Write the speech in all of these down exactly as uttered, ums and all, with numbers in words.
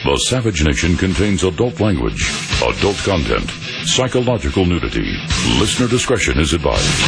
The Savage Nation contains adult language, adult content, psychological nudity. Listener discretion is advised.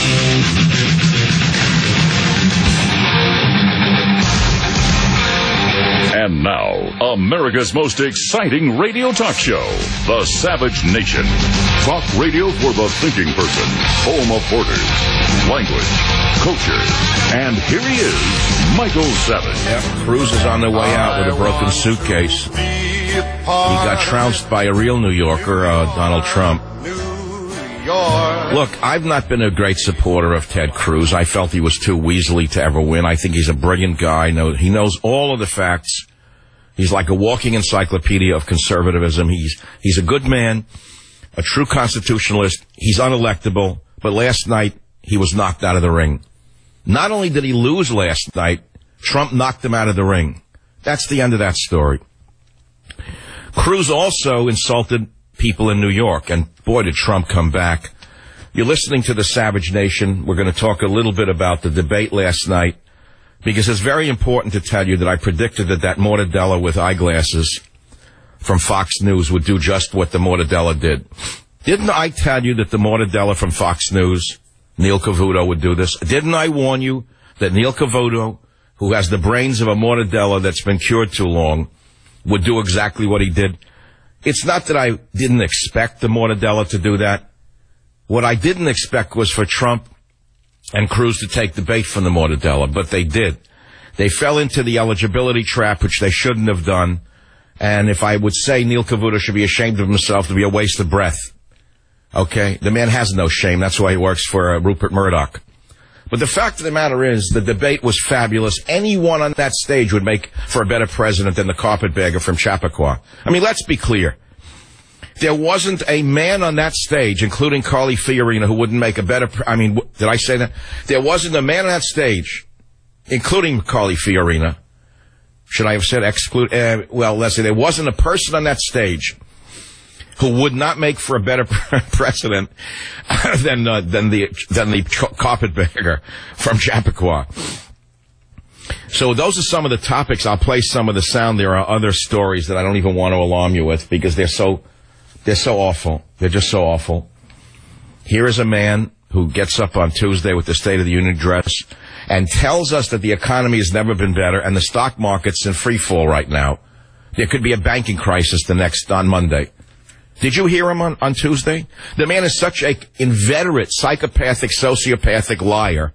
And now, America's most exciting radio talk show, The Savage Nation. Talk radio for the thinking person, home of borders, language, culture. And here he is, Michael Savage. Yep, Cruz is on the way out with a broken suitcase. He got trounced by a real New Yorker, uh, Donald Trump. Look, I've not been a great supporter of Ted Cruz. I felt he was too weaselly to ever win. I think he's a brilliant guy. He knows all of the facts. He's like a walking encyclopedia of conservatism. He's he's a good man, a true constitutionalist. He's unelectable. But last night, he was knocked out of the ring. Not only did he lose last night, Trump knocked him out of the ring. That's the end of that story. Cruz also insulted people in New York, and boy, did Trump come back. You're listening to the Savage Nation. We're going to talk a little bit about the debate last night, because it's very important to tell you that I predicted that that Mortadella with eyeglasses from Fox News would do just what the Mortadella did. Didn't I tell you that the Mortadella from Fox News, Neil Cavuto, would do this? Didn't I warn you that Neil Cavuto, who has the brains of a Mortadella that's been cured too long, would do exactly what he did? It's not that I didn't expect the Mortadella to do that. What I didn't expect was for Trump and Cruz to take the bait from the Mortadella, but they did. They fell into the eligibility trap, which they shouldn't have done. And if I would say Neil Cavuto should be ashamed of himself, to be a waste of breath. Okay? The man has no shame. That's why he works for uh, Rupert Murdoch. But the fact of the matter is, the debate was fabulous. Anyone on that stage would make for a better president than the carpetbagger from Chappaqua. I mean, let's be clear. There wasn't a man on that stage, including Carly Fiorina, who wouldn't make a better... Pre- I mean, did I say that? There wasn't a man on that stage, including Carly Fiorina. Should I have said exclude? Uh, well, let's say there wasn't a person on that stage who would not make for a better president than uh, than the than the carpetbagger from Chappaqua. So those are some of the topics. I'll play some of the sound. There are other stories that I don't even want to alarm you with because they're so they're so awful. They're just so awful. Here is a man who gets up on Tuesday with the State of the Union address and tells us that the economy has never been better and the stock market's in free fall right now. There could be a banking crisis the next on Monday. Did you hear him on, on Tuesday? The man is such a inveterate, psychopathic, sociopathic liar.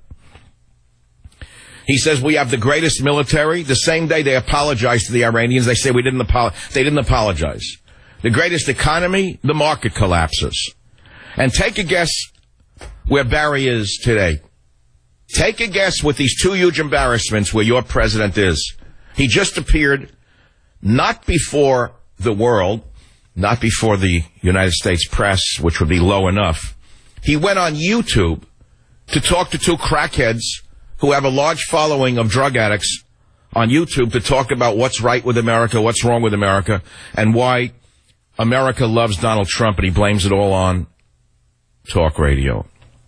He says we have the greatest military. The same day they apologize to the Iranians, they say we didn't apo- they didn't apologize. The greatest economy, the market collapses. And take a guess where Barry is today. Take a guess with these two huge embarrassments where your president is. He just appeared not before the world, not before the United States press, which would be low enough. He went on YouTube to talk to two crackheads who have a large following of drug addicts on YouTube to talk about what's right with America, what's wrong with America, and why America loves Donald Trump, and he blames it all on talk radio.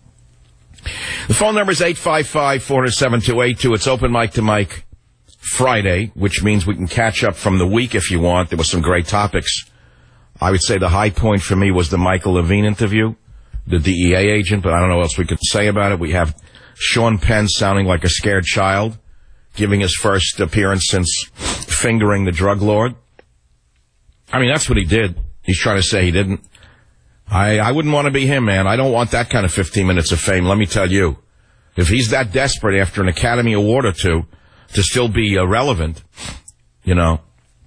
The phone number is eight five five, four zero seven, two eight two. It's open mic to Mike Friday, which means we can catch up from the week if you want. There were some great topics. I would say the high point for me was the Michael Levine interview, the D E A agent, but I don't know what else we could say about it. We have Sean Penn sounding like a scared child, giving his first appearance since fingering the drug lord. I mean, that's what he did. He's trying to say he didn't. I, I wouldn't want to be him, man. I don't want that kind of fifteen minutes of fame, let me tell you. If he's that desperate after an Academy Award or two to still be uh, relevant, you know.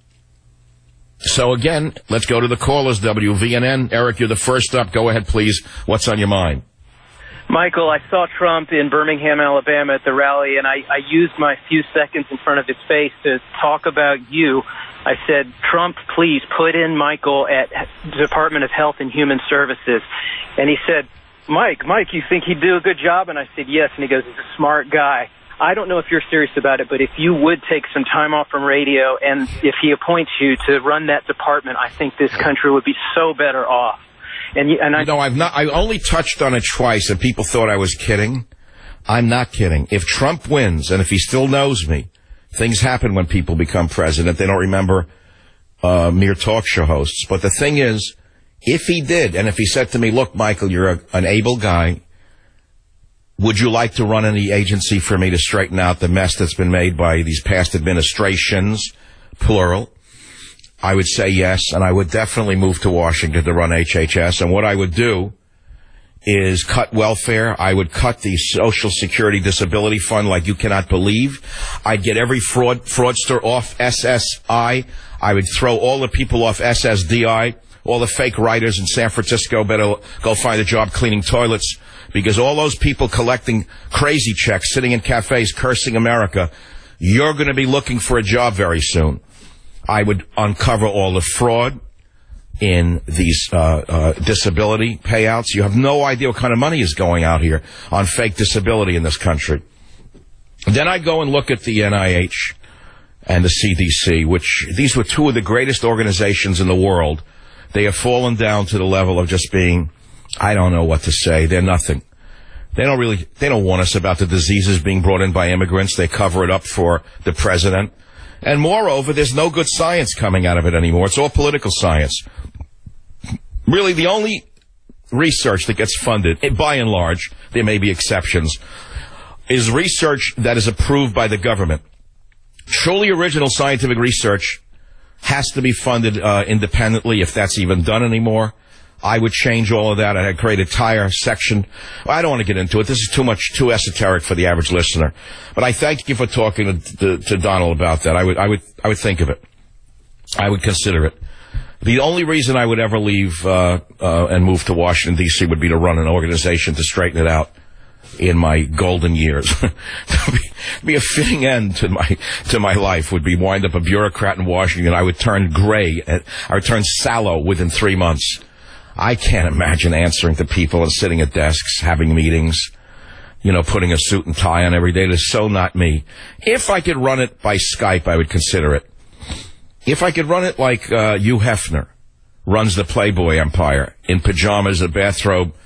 So again, let's go to the callers, W V N N. Eric, you're the first up. Go ahead, please. What's on your mind? Michael, I saw Trump in Birmingham, Alabama at the rally, and I, I used my few seconds in front of his face to talk about you. I said, Trump, please put in Michael at Department of Health and Human Services. And he said, Mike, Mike, you think he'd do a good job? And I said, yes. And he goes, he's a smart guy. I don't know if you're serious about it, but if you would take some time off from radio and if he appoints you to run that department, I think this country would be so better off. And, you, and I you know, I've not, I only touched on it twice and people thought I was kidding. I'm not kidding. If Trump wins and if he still knows me, things happen when people become president. They don't remember uh, mere talk show hosts. But the thing is, if he did, and if he said to me, look, Michael, you're a, an able guy, would you like to run any agency for me to straighten out the mess that's been made by these past administrations, plural? I would say yes, and I would definitely move to Washington to run H H S. And what I would do is cut welfare. I would cut the Social Security Disability Fund like you cannot believe. I'd get every fraud fraudster off S S I. I would throw all the people off S S D I. All the fake writers in San Francisco better go find a job cleaning toilets, because all those people collecting crazy checks, sitting in cafes, cursing America, you're going to be looking for a job very soon. I would uncover all the fraud in these uh, uh disability payouts. You have no idea what kind of money is going out here on fake disability in this country. Then I go and look at the N I H and the C D C, which these were two of the greatest organizations in the world. They have fallen down to the level of just being, I don't know what to say. They're nothing. They don't really, they don't warn us about the diseases being brought in by immigrants. They cover it up for the president. And moreover, there's no good science coming out of it anymore. It's all political science. Really, the only research that gets funded, by and large, there may be exceptions, is research that is approved by the government. Truly original scientific research has to be funded uh, independently, if that's even done anymore. I would change all of that. I'd create a entire section. I don't want to get into it. This is too much, too esoteric for the average listener. But I thank you for talking to, to, to Donald about that. I would, I would, I would think of it. I would consider it. The only reason I would ever leave uh, uh, and move to Washington, D C would be to run an organization to straighten it out in my golden years. To be, be a fitting end to my to my life would be wind up a bureaucrat in Washington. I would turn gray. I would turn sallow within three months. I can't imagine answering to people and sitting at desks, having meetings, you know, putting a suit and tie on every day. It is so not me. If I could run it by Skype, I would consider it. If I could run it like uh, Hugh Hefner runs the Playboy empire, in pajamas, a bathrobe,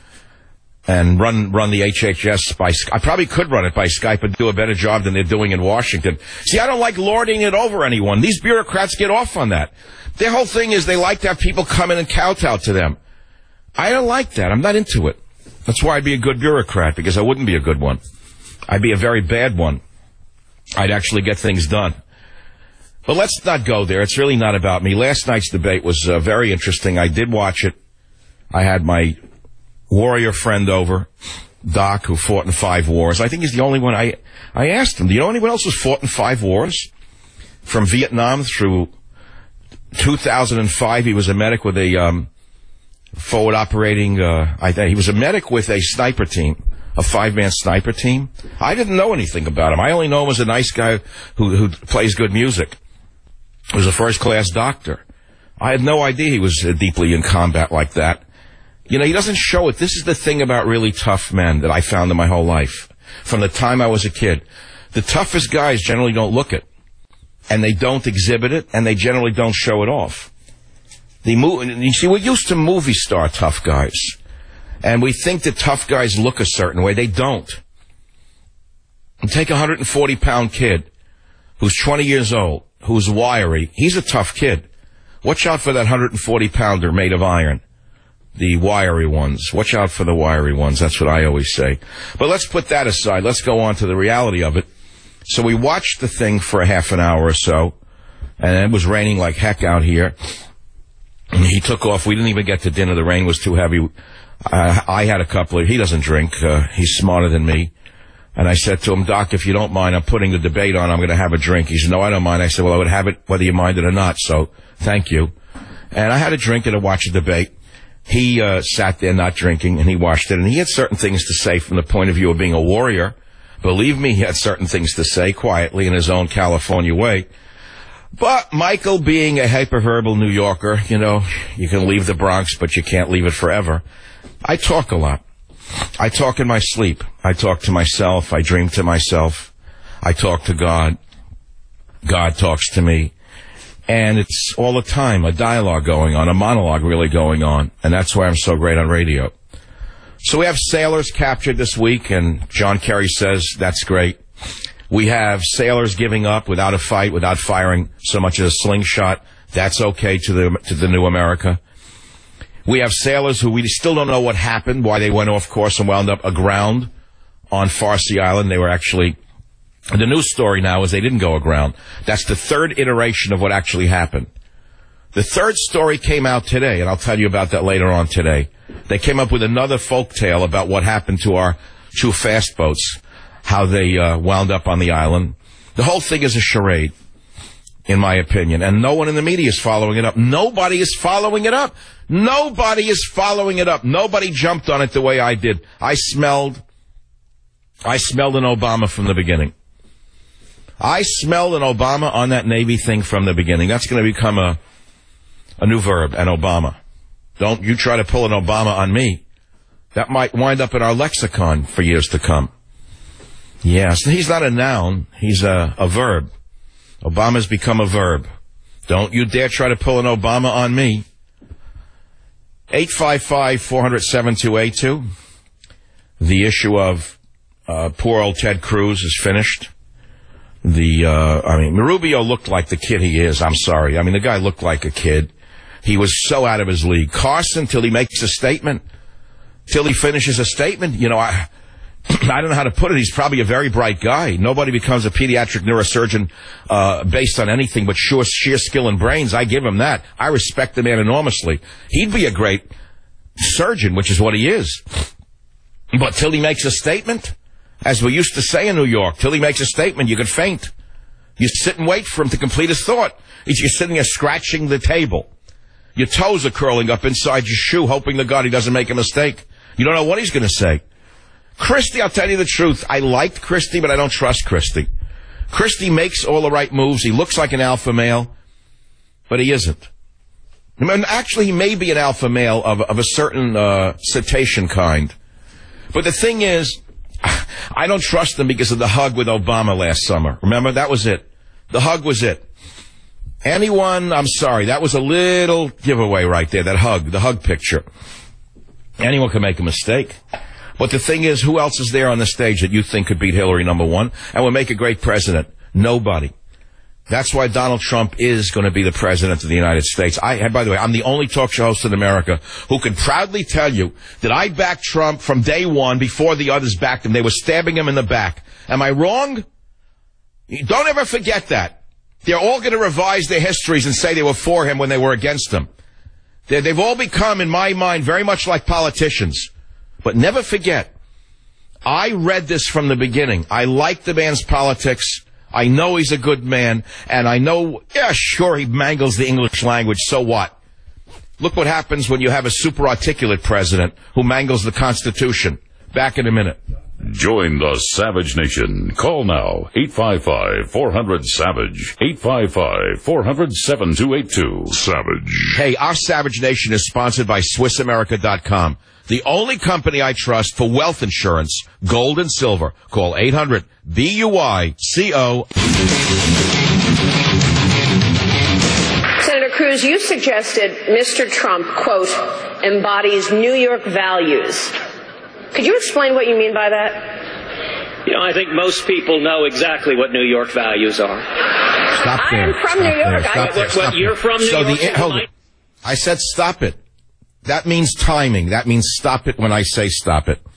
and run run the H H S by Skype. I probably could run it by Skype and do a better job than they're doing in Washington. See, I don't like lording it over anyone. These bureaucrats get off on that. Their whole thing is they like to have people come in and kowtow to them. I don't like that. I'm not into it. That's why I'd be a good bureaucrat, because I wouldn't be a good one. I'd be a very bad one. I'd actually get things done. But let's not go there. It's really not about me. Last night's debate was uh, very interesting. I did watch it. I had my warrior friend over, Doc, who fought in five wars. I think he's the only one. I, I asked him, do you know anyone else who's fought in five wars? From Vietnam through two thousand five, he was a medic with a um, forward operating, uh, I think he was a medic with a sniper team, a five-man sniper team. I didn't know anything about him. I only know him as a nice guy who, who plays good music. He was a first-class doctor. I had no idea he was uh, deeply in combat like that. You know, he doesn't show it. This is the thing about really tough men that I found in my whole life. From the time I was a kid. The toughest guys generally don't look it. And they don't exhibit it, and they generally don't show it off. The mo- you see, we're used to movie star tough guys. And we think that tough guys look a certain way. They don't. And take a one hundred forty pound kid who's twenty years old, who's wiry. He's a tough kid. Watch out for that one hundred forty pounder made of iron. The wiry ones. Watch out for the wiry ones. That's what I always say. But let's put that aside. Let's go on to the reality of it. So we watched the thing for a half an hour or so, and it was raining like heck out here. And he took off. We didn't even get to dinner. The rain was too heavy. Uh, I had a couple of... He doesn't drink. Uh, he's smarter than me. And I said to him, Doc, if you don't mind, I'm putting the debate on. I'm going to have a drink. He said, no, I don't mind. I said, well, I would have it whether you mind it or not, so thank you. And I had a drink and I watched the debate. He uh, sat there not drinking, and he watched it. And he had certain things to say from the point of view of being a warrior. Believe me, he had certain things to say quietly in his own California way. But Michael, being a hyperverbal New Yorker, you know, you can leave the Bronx, but you can't leave it forever. I talk a lot. I talk in my sleep. I talk to myself. I dream to myself. I talk to God. God talks to me. And it's all the time a dialogue going on, a monologue really going on. And that's why I'm so great on radio. So we have sailors captured this week, and John Kerry says that's great. We have sailors giving up without a fight, without firing so much as a slingshot. That's okay to the to the new America. We have sailors who we still don't know what happened, why they went off course and wound up aground on Farsi Island. They were actually, the news story now is they didn't go aground. That's the third iteration of what actually happened. The third story came out today, and I'll tell you about that later on today. They came up with another folk tale about what happened to our two fast boats, how they uh, wound up on the island. The whole thing is a charade, in my opinion, and no one in the media is following it up. Nobody is following it up. Nobody is following it up. Nobody jumped on it the way I did. I smelled, I smelled an Obama from the beginning. I smelled an Obama on that Navy thing from the beginning. That's going to become a, a new verb, an Obama. Don't you try to pull an Obama on me. That might wind up in our lexicon for years to come. Yes, he's not a noun. He's a, a verb. Obama's become a verb. Don't you dare try to pull an Obama on me. eight five five, four hundred, seven two eight two. The issue of uh, poor old Ted Cruz is finished. The, uh, I mean, Rubio looked like the kid he is. I'm sorry. I mean, the guy looked like a kid. He was so out of his league. Carson, till he makes a statement, till he finishes a statement, you know, I... I don't know how to put it. He's probably a very bright guy. Nobody becomes a pediatric neurosurgeon uh based on anything but sheer, sheer skill and brains. I give him that. I respect the man enormously. He'd be a great surgeon, which is what he is. But till he makes a statement, as we used to say in New York, till he makes a statement, you could faint. You sit and wait for him to complete his thought. You're sitting there scratching the table. Your toes are curling up inside your shoe, hoping to God he doesn't make a mistake. You don't know what he's going to say. Christie, I'll tell you the truth. I liked Christie, but I don't trust Christie. Christie makes all the right moves. He looks like an alpha male, but he isn't. I mean, actually, he may be an alpha male of, of a certain uh, cetacean kind. But the thing is, I don't trust him because of the hug with Obama last summer. Remember? That was it. The hug was it. Anyone, I'm sorry, that was a little giveaway right there, that hug, the hug picture. Anyone can make a mistake. But the thing is, who else is there on the stage that you think could beat Hillary, number one, and would make a great president? Nobody. That's why Donald Trump is going to be the president of the United States. I, by the way, I'm the only talk show host in America who can proudly tell you that I backed Trump from day one before the others backed him. They were stabbing him in the back. Am I wrong? Don't ever forget that. They're all going to revise their histories and say they were for him when they were against him. They're, they've all become, in my mind, very much like politicians. But never forget, I read this from the beginning. I like the man's politics. I know he's a good man. And I know, yeah, sure, he mangles the English language. So what? Look what happens when you have a super articulate president who mangles the Constitution. Back in a minute. Join the Savage Nation. Call now, eight five five, four hundred, SAVAGE, eight five five, four hundred, seven two eight two. Savage. Hey, our Savage Nation is sponsored by Swiss America dot com. The only company I trust for wealth insurance, gold and silver. Call eight hundred, B U I C O. Senator Cruz, you suggested Mister Trump, quote, embodies New York values. Could you explain what you mean by that? You know, I think most people know exactly what New York values are. Stop there. I am from Stop New York. There. Stop I, there. what, Stop what, you're from New so York. The, hold it. I said stop it. That means timing. That means stop it when I say stop it.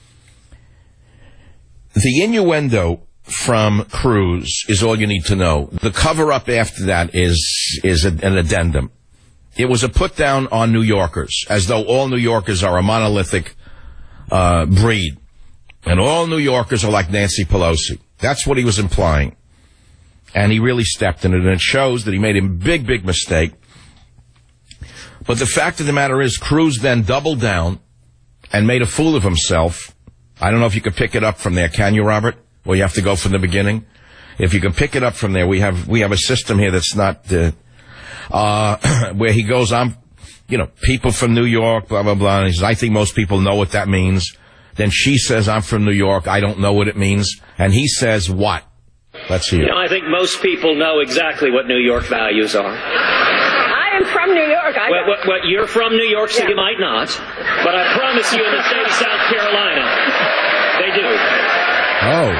The innuendo from Cruz is all you need to know. The cover-up after that is is a, an addendum. It was a put-down on New Yorkers, as though all New Yorkers are a monolithic uh breed. And all New Yorkers are like Nancy Pelosi. That's what he was implying. And he really stepped in it, and it shows that he made a big, big mistake. But the fact of the matter is, Cruz then doubled down and made a fool of himself. I don't know if you could pick it up from there. Can you, Robert? Or you have to go from the beginning? If you can pick it up from there, we have we have a system here that's not, uh, uh where he goes, I'm, you know, people from New York, blah, blah, blah. And he says, I think most people know what that means. Then she says, I'm from New York. I don't know what it means. And he says, what? Let's hear it. You know, I think most people know exactly what New York values are. I am from New York. I What, what, what, you're from New York, so Yeah. you might not. But I promise you in the state of South Carolina, they do. Oh, that's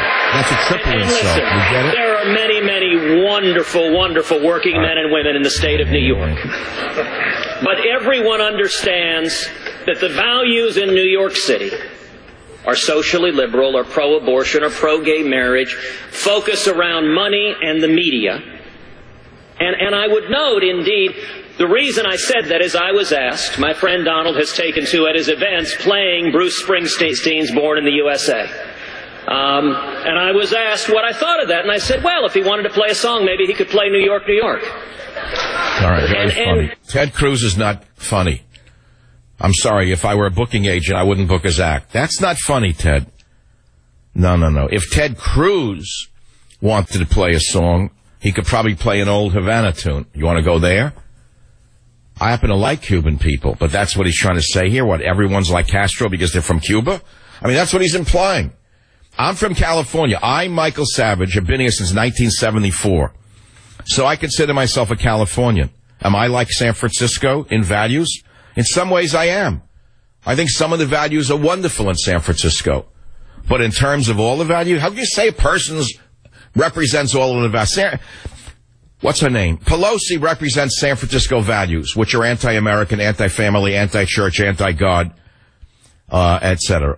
to triple and, and insult. listen, You get it? there are many, many wonderful, wonderful working men and women in the state of New York. But everyone understands that the values in New York City are socially liberal or pro-abortion or pro-gay marriage, focus around money and the media. And, and I would note, indeed, the reason I said that is I was asked, my friend Donald has taken to at his events playing Bruce Springsteen's Born in the U S A. Um, and I was asked what I thought of that, and I said, well, if he wanted to play a song, maybe he could play New York, New York. All right, very and, funny. And, Ted Cruz is not funny. I'm sorry, if I were a booking agent, I wouldn't book his act. That's not funny, Ted. No, no, no. If Ted Cruz wanted to play a song, he could probably play an old Havana tune. You want to go there? I happen to like Cuban people, but that's what he's trying to say here. What, everyone's like Castro because they're from Cuba? I mean, that's what he's implying. I'm from California. I, Michael Savage, have been here since nineteen seventy-four. So I consider myself a Californian. Am I like San Francisco in values? In some ways I am. I think some of the values are wonderful in San Francisco. But in terms of all the value, how do you say a person represents all of the values? What's her name? Pelosi represents San Francisco values, which are anti-American, anti-family, anti-church, anti-God, uh, et cetera.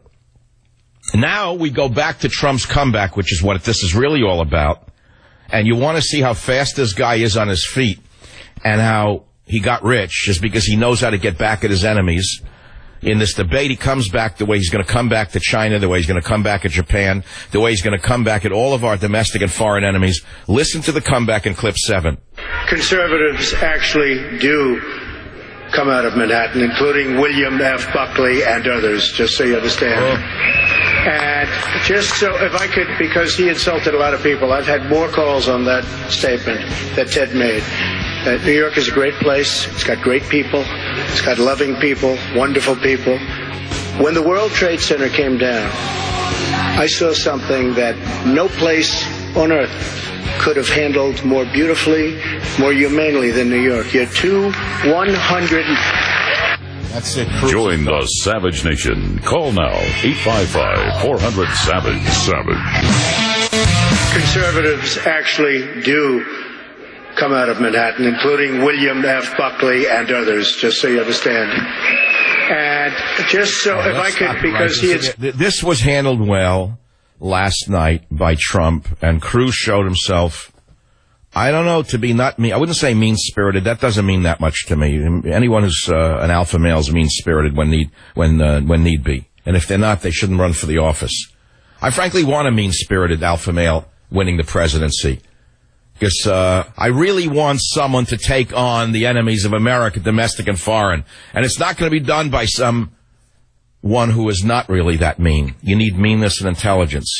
Now we go back to Trump's comeback, which is what this is really all about. And you want to see how fast this guy is on his feet and how he got rich just because he knows how to get back at his enemies. In this debate, he comes back the way he's going to come back to China, the way he's going to come back at Japan, the way he's going to come back at all of our domestic and foreign enemies. Listen to the comeback in clip seven. Conservatives actually do come out of Manhattan, including William F. Buckley and others, just so you understand. Oh. And just so, if I could, because he insulted a lot of people, I've had more calls on that statement that Ted made. Uh, New York is a great place. It's got great people. It's got loving people, wonderful people. When the World Trade Center came down, I saw something that no place on earth could have handled more beautifully, more humanely than New York. You're two one hundred. That's it. Join the Savage Nation. Call now, eight five five, four hundred, SAVAGE. SAVAGE. Conservatives actually do come out of Manhattan, including William F. Buckley and others, just so you understand. And just so, oh, if I could, because he had... This was handled well last night by Trump, and Cruz showed himself, I don't know, to be not me. I wouldn't say mean-spirited. That doesn't mean that much to me. Anyone who's uh, an alpha male is mean-spirited when need, when, uh, when need be. And if they're not, they shouldn't run for the office. I frankly want a mean-spirited alpha male winning the presidency. Because uh, I really want someone to take on the enemies of America, domestic and foreign. And it's not going to be done by some one who is not really that mean. You need meanness and intelligence.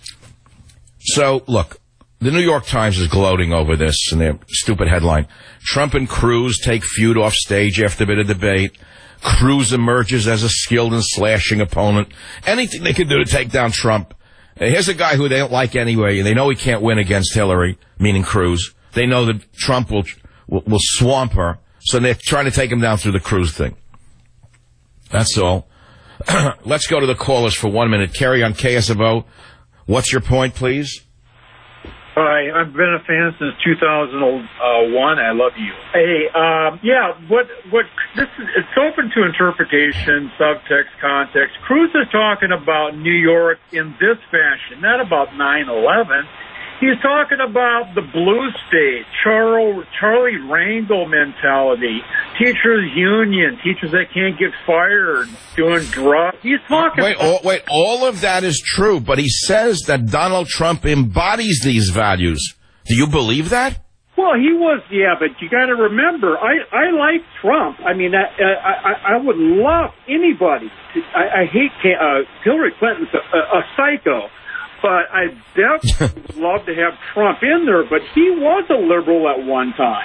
So, look, the New York Times is gloating over this in their stupid headline. Trump and Cruz take feud off stage after a bit of debate. Cruz emerges as a skilled and slashing opponent. Anything they can do to take down Trump. Here's a guy who they don't like anyway, and they know he can't win against Hillary, meaning Cruz. They know that Trump will, will, will swamp her, so they're trying to take him down through the Cruz thing. That's all. Let's go to the callers for one minute. Kerry on K S F O. What's your point, please? Hi, I've been a fan since two thousand one. I love you. Hey, um, yeah, what, what, this is, it's open to interpretation, subtext, context. Cruz is talking about New York in this fashion, not about nine eleven. He's talking about the blue state, Charles, Charlie Rangel mentality, teachers union, teachers that can't get fired, doing drugs. He's talking wait, about... all, wait, all of that is true, but he says that Donald Trump embodies these values. Do you believe that? Well, he was, yeah, but you got to remember, I, I like Trump. I mean, I, I, I would love anybody. To, I, I hate uh, Hillary Clinton's a, a psycho. But I definitely would love to have Trump in there, but he was a liberal at one time.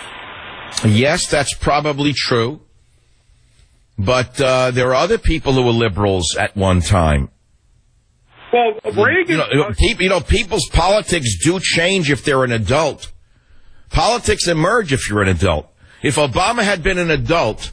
Yes, that's probably true. But uh, there are other people who were liberals at one time. Well, Reagan... You know, people, you know, people's politics do change if they're an adult. Politics emerge if you're an adult. If Obama had been an adult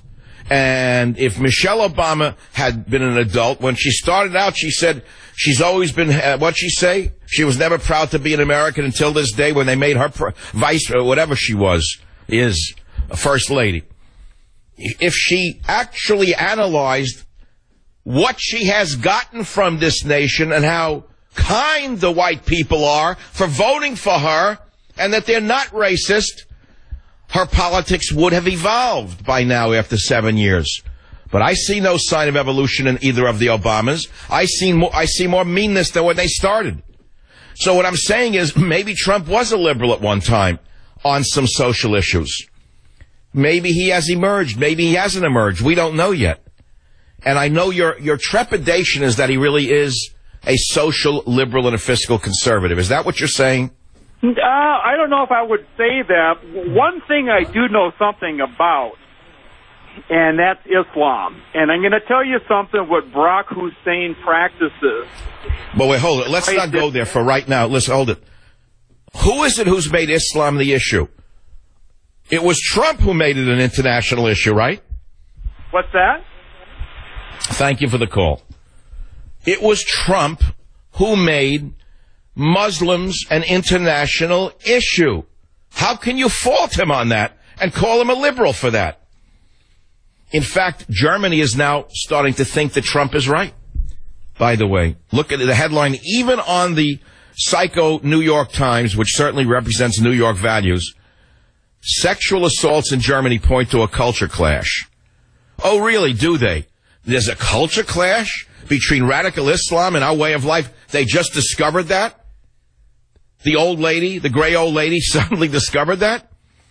And if Michelle Obama had been an adult, when she started out, she said she's always been, uh, what'd she say? She was never proud to be an American until this day when they made her pr- vice, or whatever she was, is a first lady. If she actually analyzed what she has gotten from this nation and how kind the white people are for voting for her and that they're not racist, her politics would have evolved by now after seven years. But I see no sign of evolution in either of the Obamas. I see more, I see more meanness than when they started. So what I'm saying is maybe Trump was a liberal at one time on some social issues. Maybe he has emerged. Maybe he hasn't emerged. We don't know yet. And I know your, your trepidation is that he really is a social liberal and a fiscal conservative. Is that what you're saying? Uh, I don't know if I would say that. One thing I do know something about, and that's Islam. And I'm going to tell you something what Barack Hussein practices. But wait, hold it. Let's not go there for right now. Listen, hold it. Who is it who's made Islam the issue? It was Trump who made it an international issue, right? What's that? Thank you for the call. It was Trump who made Muslims an international issue. How can you fault him on that and call him a liberal for that? In fact, Germany is now starting to think that Trump is right. By the way, look at the headline, even on the psycho New York Times, which certainly represents New York values, sexual assaults in Germany point to a culture clash. Oh, really, do they? There's a culture clash between radical Islam and our way of life? They just discovered that? The old lady, the gray old lady, suddenly discovered that?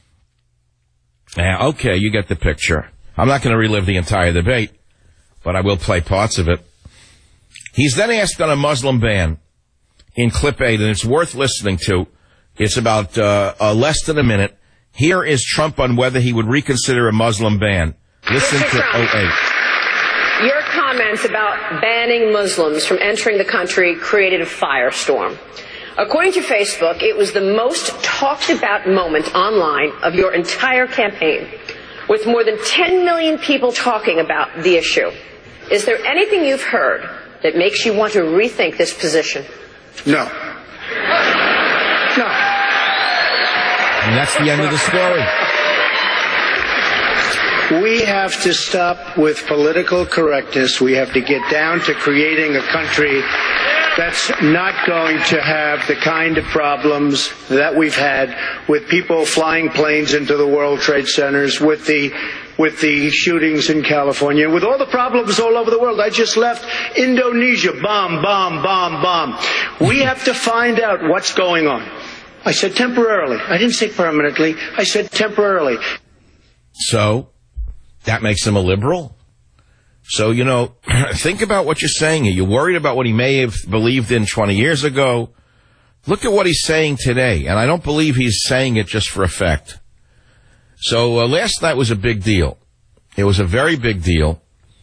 Yeah, okay, you get the picture. I'm not going to relive the entire debate, but I will play parts of it. He's then asked on a Muslim ban in clip eight, and it's worth listening to. It's about uh, uh, less than a minute. Here is Trump on whether he would reconsider a Muslim ban. Listen Mister to Trump, oh eight. Your comments about banning Muslims from entering the country created a firestorm. According to Facebook, it was the most talked about moment online of your entire campaign, with more than ten million people talking about the issue. Is there anything you've heard that makes you want to rethink this position? No. No. And that's the end of the story. We have to stop with political correctness. We have to get down to creating a country that's not going to have the kind of problems that we've had with people flying planes into the World Trade Centers, with the with the shootings in California, with all the problems all over the world. I just left Indonesia. Bomb, bomb, bomb, bomb. We have to find out what's going on. I said temporarily. I didn't say permanently. I said temporarily. So, that makes him a liberal? So, you know, think about what you're saying. Are you worried about what he may have believed in twenty years ago? Look at what he's saying today, and I don't believe he's saying it just for effect. So, uh, last night was a big deal. It was a very big deal.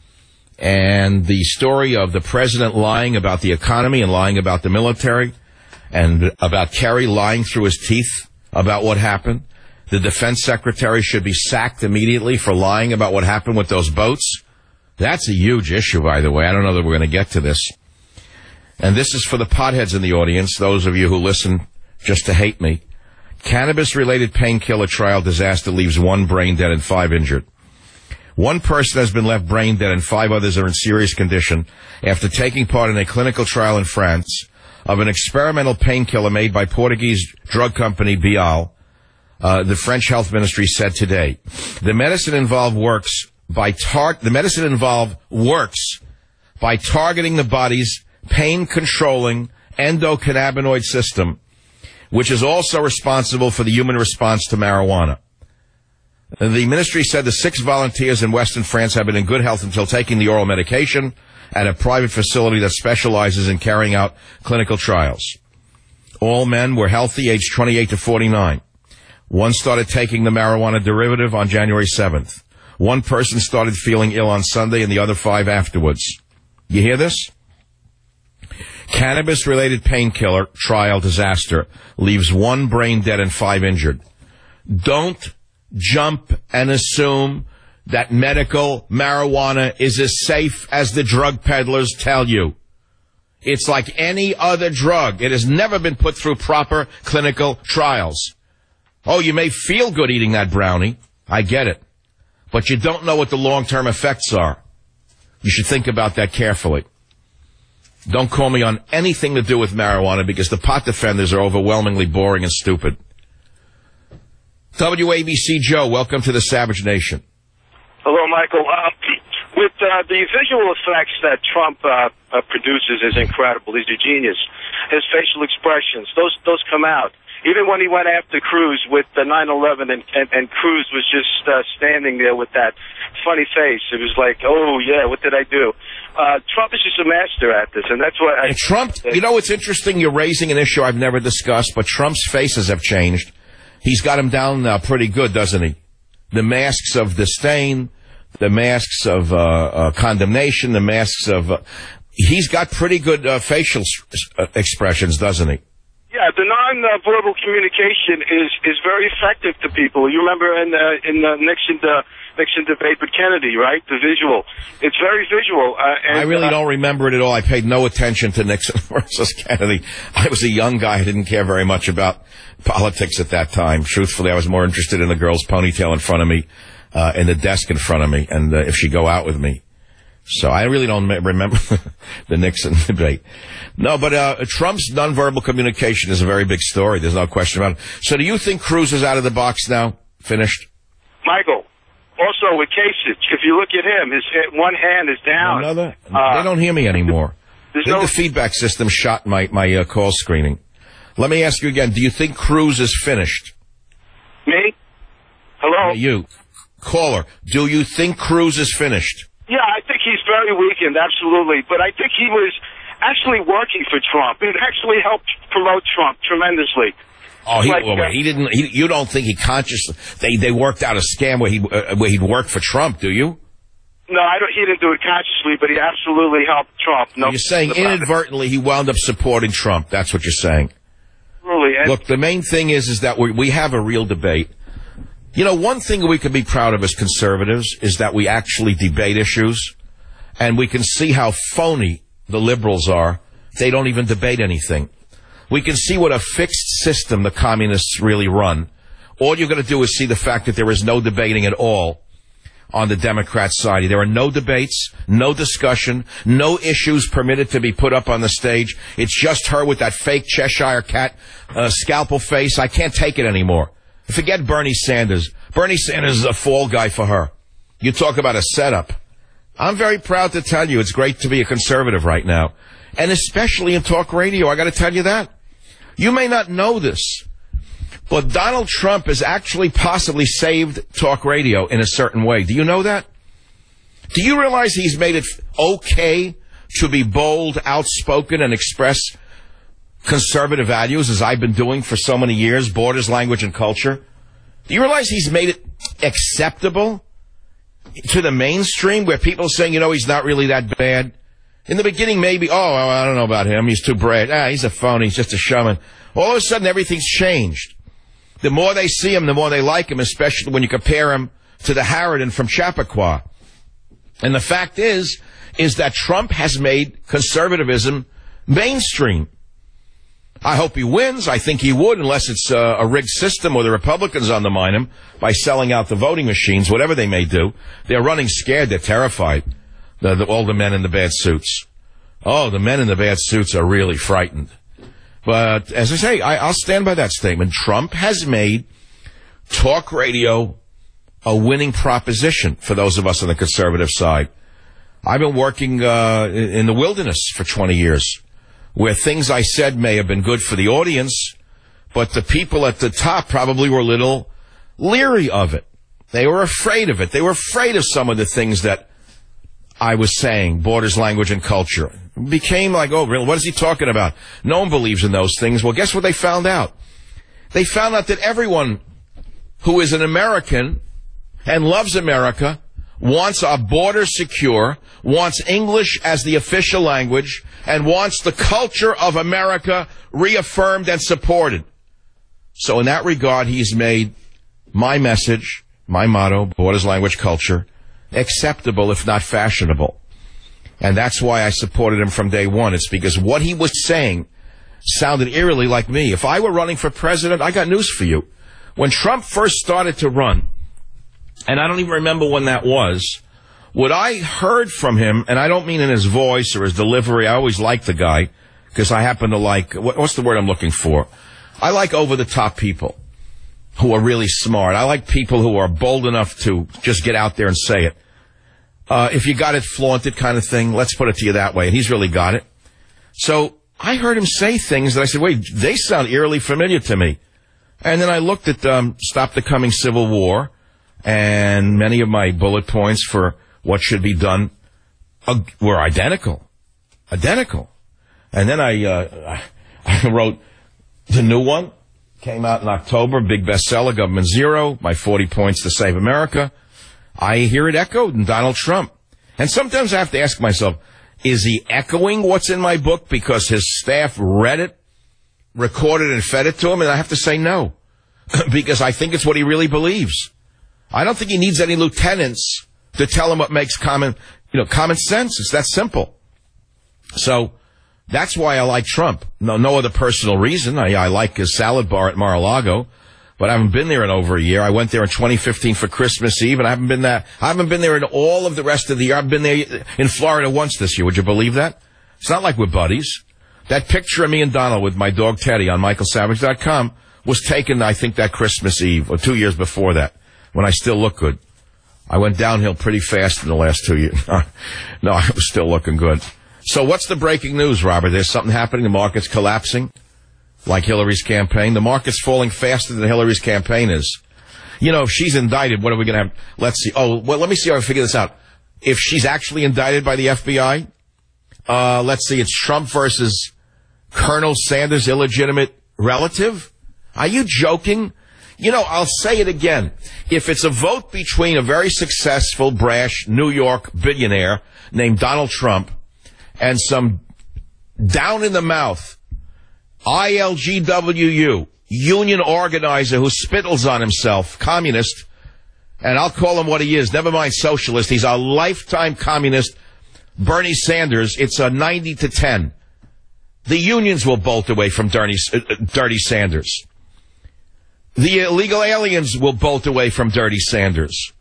And the story of the president lying about the economy and lying about the military and about Kerry lying through his teeth about what happened. The defense secretary should be sacked immediately for lying about what happened with those boats. That's a huge issue, by the way. I don't know that we're going to get to this. And this is for the potheads in the audience, those of you who listen just to hate me. Cannabis-related painkiller trial disaster leaves one brain dead and five injured. One person has been left brain dead and five others are in serious condition after taking part in a clinical trial in France of an experimental painkiller made by Portuguese drug company Bial. Uh, the French health ministry said today. The medicine involved works by tar- the medicine involved works by targeting the body's pain-controlling endocannabinoid system, which is also responsible for the human response to marijuana. The ministry said the six volunteers in Western France have been in good health until taking the oral medication at a private facility that specializes in carrying out clinical trials. All men were healthy, aged twenty-eight to forty-nine. One started taking the marijuana derivative on January seventh. One person started feeling ill on Sunday and the other five afterwards. You hear this? Cannabis-related painkiller trial disaster leaves one brain dead and five injured. Don't jump and assume that medical marijuana is as safe as the drug peddlers tell you. It's like any other drug. It has never been put through proper clinical trials. Oh, you may feel good eating that brownie. I get it. But you don't know what the long-term effects are. You should think about that carefully. Don't call me on anything to do with marijuana because the pot defenders are overwhelmingly boring and stupid. W A B C Joe, welcome to the Savage Nation. Hello, Michael. Uh, with uh, the visual effects that Trump uh, uh, produces is incredible. He's a genius. His facial expressions, those those come out. Even when he went after Cruz with the nine eleven and, and, and Cruz was just uh, standing there with that funny face. It was like, oh, yeah, what did I do? Uh, Trump is just a master at this, and that's why I... And Trump, you know, it's interesting. You're raising an issue I've never discussed, but Trump's faces have changed. He's got him down now pretty good, doesn't he? The masks of disdain, the masks of uh, uh, condemnation, the masks of... Uh, he's got pretty good uh, facial uh, expressions, doesn't he? Yeah, the non-verbal communication is, is very effective to people. You remember in the, in the Nixon the Nixon debate with Kennedy, right? The visual. It's very visual. Uh, and, I really uh, don't remember it at all. I paid no attention to Nixon versus Kennedy. I was a young guy. I didn't care very much about politics at that time. Truthfully, I was more interested in the girl's ponytail in front of me, uh, and the desk in front of me, and uh, if she'd go out with me. So I really don't remember the Nixon debate. No, but uh, Trump's nonverbal communication is a very big story. There's no question about it. So do you think Cruz is out of the box now? Finished? Michael, also with Kasich, if you look at him, his one hand is down. Another? Uh, they don't hear me anymore. I think no... the feedback system shot my, my uh, call screening. Let me ask you again. Do you think Cruz is finished? Me? Hello? Uh, you. Caller, do you think Cruz is finished? Yeah, I think he's very weakened, absolutely. But I think he was actually working for Trump. It actually helped promote Trump tremendously. Oh, he, like, well, wait, he didn't. He, you don't think he consciously? They they worked out a scam where he uh, where he'd work for Trump, do you? No, I don't. He didn't do it consciously, but he absolutely helped Trump. No, you're saying inadvertently he wound up supporting Trump. That's what you're saying. Really? And look, the main thing is is that we we have a real debate. You know, one thing we can be proud of as conservatives is that we actually debate issues, and we can see how phony the liberals are. They don't even debate anything. We can see what a fixed system the communists really run. All you're going to do is see the fact that there is no debating at all on the Democrat side. There are no debates, no discussion, no issues permitted to be put up on the stage. It's just her with that fake Cheshire cat uh, scalpel face. I can't take it anymore. Forget Bernie Sanders. Bernie Sanders is a fall guy for her. You talk about a setup. I'm very proud to tell you it's great to be a conservative right now. And especially in talk radio. I got to tell you that. You may not know this, but Donald Trump has actually possibly saved talk radio in a certain way. Do you know that? Do you realize he's made it okay to be bold, outspoken, and express conservative values, as I've been doing for so many years, borders, language, and culture? Do you realize he's made it acceptable to the mainstream, where people are saying, you know, he's not really that bad? In the beginning, maybe, oh, I don't know about him, he's too brave. Ah, he's a phony, he's just a showman. All of a sudden, everything's changed. The more they see him, the more they like him, especially when you compare him to the Harridan from Chappaqua. And the fact is, is that Trump has made conservatism mainstream. I hope he wins. I think he would, unless it's uh, a rigged system or the Republicans undermine him by selling out the voting machines, whatever they may do. They're running scared. They're terrified, the, the, all the men in the bad suits. Oh, the men in the bad suits are really frightened. But as I say, I, I'll stand by that statement. Trump has made talk radio a winning proposition for those of us on the conservative side. I've been working uh, in the wilderness for twenty years. Where things I said may have been good for the audience, but the people at the top probably were a little leery of it. They were afraid of it. They were afraid of some of the things that I was saying, borders, language, and culture. It became like, oh, really, what is he talking about? No one believes in those things. Well, guess what they found out? They found out that everyone who is an American and loves America wants our borders secure, wants English as the official language, and wants the culture of America reaffirmed and supported. So in that regard, he's made my message, my motto, borders, language, culture, acceptable, if not fashionable. And that's why I supported him from day one. It's because what he was saying sounded eerily like me. If I were running for president, I got news for you. When Trump first started to run, and I don't even remember when that was, what I heard from him, and I don't mean in his voice or his delivery, I always liked the guy, because I happen to like, what's the word I'm looking for? I like over-the-top people who are really smart. I like people who are bold enough to just get out there and say it. Uh, if you got it, flaunt it kind of thing. Let's put it to you that way. And he's really got it. So I heard him say things that I said, wait, they sound eerily familiar to me. And then I looked at um, Stop the Coming Civil War, and many of my bullet points for what should be done uh, were identical. Identical. And then I, uh, I wrote the new one. Came out in October, big bestseller, Government Zero, my forty points to save America. I hear it echoed in Donald Trump. And sometimes I have to ask myself, is he echoing what's in my book because his staff read it, recorded and fed it to him? And I have to say no, because I think it's what he really believes. I don't think he needs any lieutenants to tell him what makes common, you know, common sense. It's that simple. So that's why I like Trump. No, no other personal reason. I, I like his salad bar at Mar-a-Lago, but I haven't been there in over a year. I went there in twenty fifteen for Christmas Eve, and I haven't been there. I haven't been there in all of the rest of the year. I've been there in Florida once this year. Would you believe that? It's not like we're buddies. That picture of me and Donald with my dog Teddy on Michael Savage dot com was taken, I think, that Christmas Eve, or two years before that, when I still look good. I went downhill pretty fast in the last two years. No, I was still looking good. So what's the breaking news, Robert? There's something happening. The market's collapsing, like Hillary's campaign. The market's falling faster than Hillary's campaign is. You know, if she's indicted, what are we going to have? Let's see. Oh, well, let me see how I figure this out. If she's actually indicted by the F B I, uh, let's see, it's Trump versus Colonel Sanders' illegitimate relative? Are you joking? You know, I'll say it again. If it's a vote between a very successful, brash New York billionaire named Donald Trump and some down-in-the-mouth I L G W U union organizer who spittles on himself, communist, and I'll call him what he is, never mind socialist, he's a lifetime communist, Bernie Sanders, it's a ninety to ten. The unions will bolt away from Dirty, uh, Dirty Sanders. The illegal aliens will bolt away from Dirty Sanders.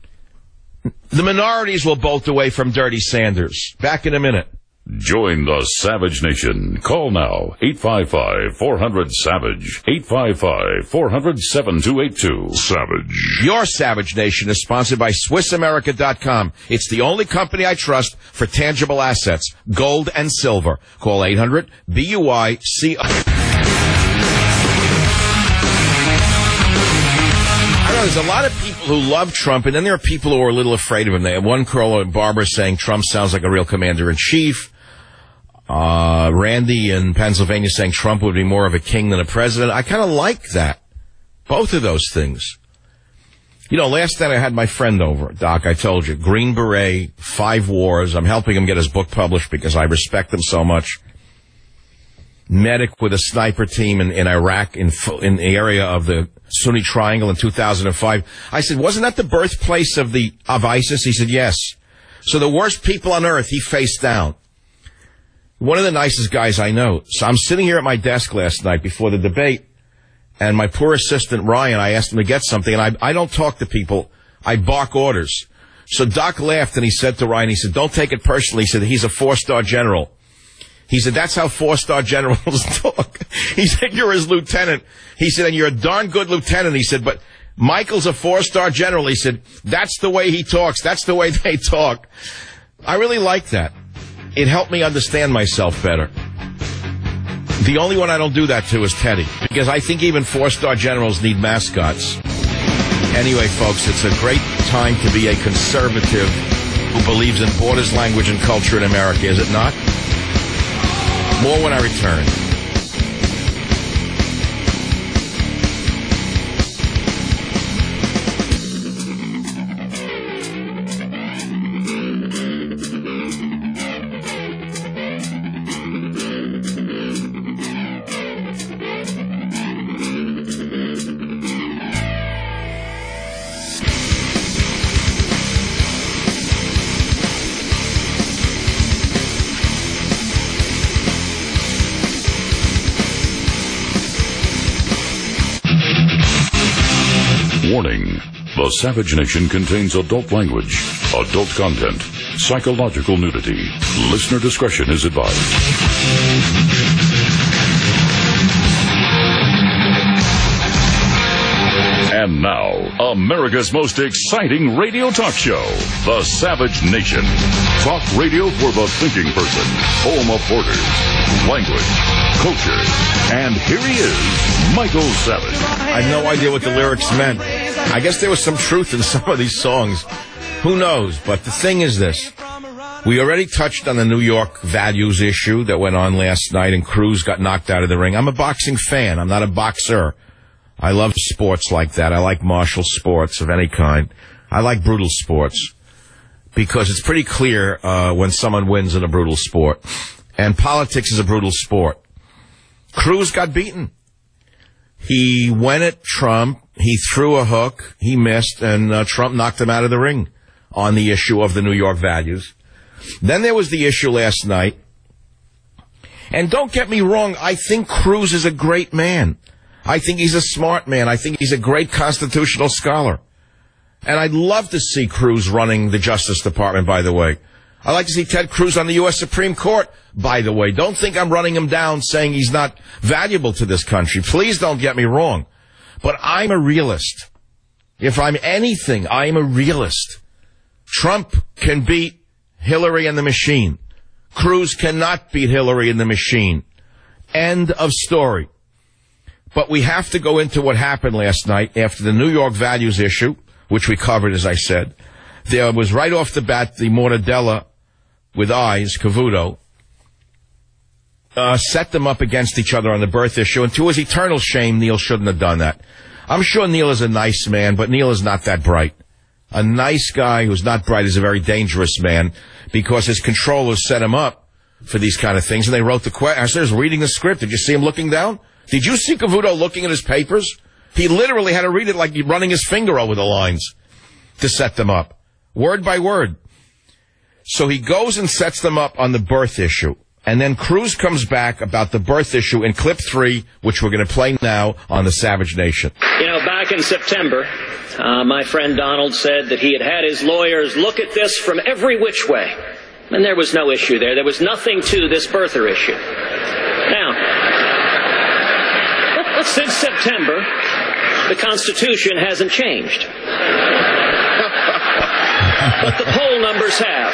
The minorities will bolt away from Dirty Sanders. Back in a minute. Join the Savage Nation. Call now, eight five five, four hundred, SAVAGE, eight five five, four hundred, seven two eight two. Savage. Your Savage Nation is sponsored by Swiss America dot com. It's the only company I trust for tangible assets, gold and silver. Call eight hundred, B U I C O. There's a lot of people who love Trump, and then there are people who are a little afraid of him. They have one girl, Barbara, saying Trump sounds like a real commander-in-chief. Uh, Randy in Pennsylvania saying Trump would be more of a king than a president. I kind of like that. Both of those things. You know, last night I had my friend over, Doc, I told you. Green Beret, Five Wars. I'm helping him get his book published because I respect him so much. Medic with a sniper team in, in Iraq, in, in the area of the Sunni Triangle in two thousand five. I said, wasn't that the birthplace of the of ISIS? He said, yes. So the worst people on earth, he faced down. One of the nicest guys I know. So I'm sitting here at my desk last night before the debate, and my poor assistant, Ryan, I asked him to get something, and I, I don't talk to people. I bark orders. So Doc laughed, and he said to Ryan, he said, don't take it personally. He said, he's a four-star general. He said, that's how four-star generals talk. He said, you're his lieutenant. He said, and you're a darn good lieutenant. He said, but Michael's a four-star general. He said, that's the way he talks. That's the way they talk. I really like that. It helped me understand myself better. The only one I don't do that to is Teddy, because I think even four-star generals need mascots. Anyway, folks, it's a great time to be a conservative who believes in borders, language, and culture in America, is it not? More when I return. Warning. The Savage Nation contains adult language, adult content, psychological nudity. Listener discretion is advised. And now, America's most exciting radio talk show, The Savage Nation. Talk radio for the thinking person, home of borders, language, culture. And here he is, Michael Savage. I had no idea what the lyrics meant. I guess there was some truth in some of these songs. Who knows? But the thing is this. We already touched on the New York values issue that went on last night, and Cruz got knocked out of the ring. I'm a boxing fan. I'm not a boxer. I love sports like that. I like martial sports of any kind. I like brutal sports because it's pretty clear uh, when someone wins in a brutal sport. And politics is a brutal sport. Cruz got beaten. He went at Trump. He threw a hook. He missed, and uh, Trump knocked him out of the ring on the issue of the New York values. Then there was the issue last night. And don't get me wrong, I think Cruz is a great man. I think he's a smart man. I think he's a great constitutional scholar. And I'd love to see Cruz running the Justice Department, by the way. I'd like to see Ted Cruz on the U S Supreme Court, by the way. Don't think I'm running him down saying he's not valuable to this country. Please don't get me wrong. But I'm a realist. If I'm anything, I'm a realist. Trump can beat Hillary and the machine. Cruz cannot beat Hillary and the machine. End of story. But we have to go into what happened last night after the New York values issue, which we covered, as I said. There was right off the bat the mortadella with eyes, Cavuto, uh, set them up against each other on the birth issue. And to his eternal shame, Neil shouldn't have done that. I'm sure Neil is a nice man, but Neil is not that bright. A nice guy who's not bright is a very dangerous man because his controllers set him up for these kind of things. And they wrote the question. I was reading the script. Did you see him looking down? Did you see Cavuto looking at his papers? He literally had to read it like he's running his finger over the lines to set them up, word by word. So he goes and sets them up on the birth issue. And then Cruz comes back about the birth issue in clip three, which we're going to play now on the Savage Nation. You know, back in September, uh, my friend Donald said that he had had his lawyers look at this from every which way. And there was no issue there. There was nothing to this birther issue. Now, since September, the Constitution hasn't changed. But the poll numbers have.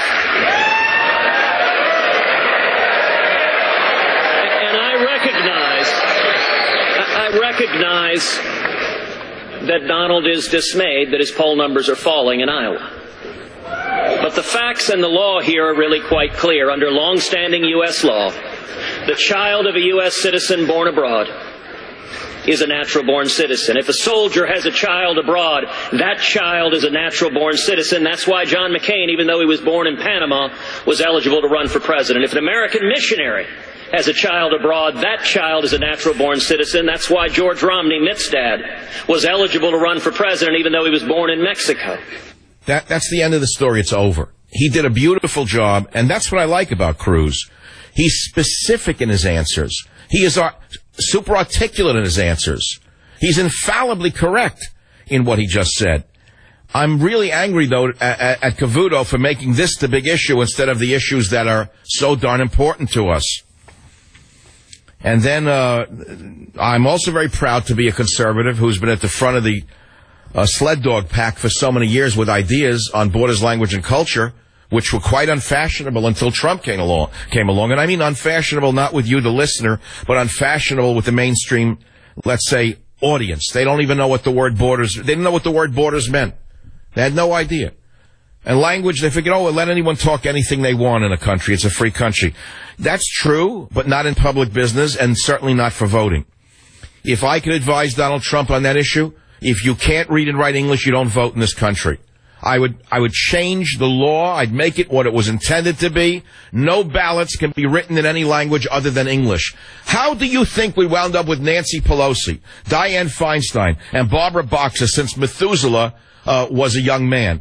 And I recognize, I recognize that Donald is dismayed that his poll numbers are falling in Iowa. But the facts and the law here are really quite clear. Under long-standing U S law, the child of a U S citizen born abroad is a natural-born citizen. If a soldier has a child abroad, that child is a natural-born citizen. That's why John McCain, even though he was born in Panama, was eligible to run for president. If an American missionary has a child abroad, that child is a natural-born citizen. That's why George Romney, Mitt's dad, was eligible to run for president, even though he was born in Mexico. That, that's the end of the story. It's over. He did a beautiful job, and that's what I like about Cruz. He's specific in his answers. He is uh, super articulate in his answers. He's infallibly correct in what he just said. I'm really angry, though, at, at Cavuto for making this the big issue instead of the issues that are so darn important to us. And then uh, I'm also very proud to be a conservative who's been at the front of the uh, sled dog pack for so many years with ideas on borders, language, and culture, which were quite unfashionable until Trump came along. Came along, and I mean unfashionable not with you, the listener, but unfashionable with the mainstream, let's say, audience. They don't even know what the word borders. They didn't know what the word borders meant. They had no idea. And language, they figured, oh, well, let anyone talk anything they want in a country. It's a free country. That's true, but not in public business, and certainly not for voting. If I could advise Donald Trump on that issue, if you can't read and write English, you don't vote in this country. I would, I would change the law. I'd make it what it was intended to be. No ballots can be written in any language other than English. How do you think we wound up with Nancy Pelosi, Dianne Feinstein, and Barbara Boxer since Methuselah uh, was a young man?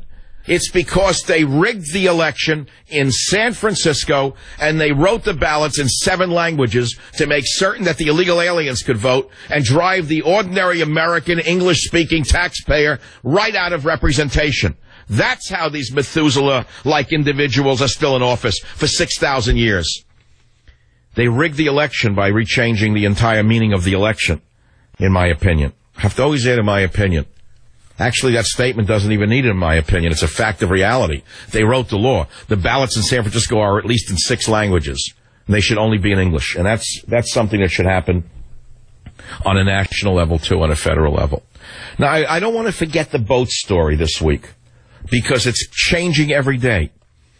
It's because they rigged the election in San Francisco and they wrote the ballots in seven languages to make certain that the illegal aliens could vote and drive the ordinary American English-speaking taxpayer right out of representation. That's how these Methuselah-like individuals are still in office for six thousand years. They rigged the election by rechanging the entire meaning of the election, in my opinion. I have to always add in my opinion. Actually, that statement doesn't even need it, in my opinion. It's a fact of reality. They wrote the law. The ballots in San Francisco are at least in six languages. And they should only be in English. And that's that's something that should happen on a national level, too, on a federal level. Now, I, I don't want to forget the boat story this week, because it's changing every day.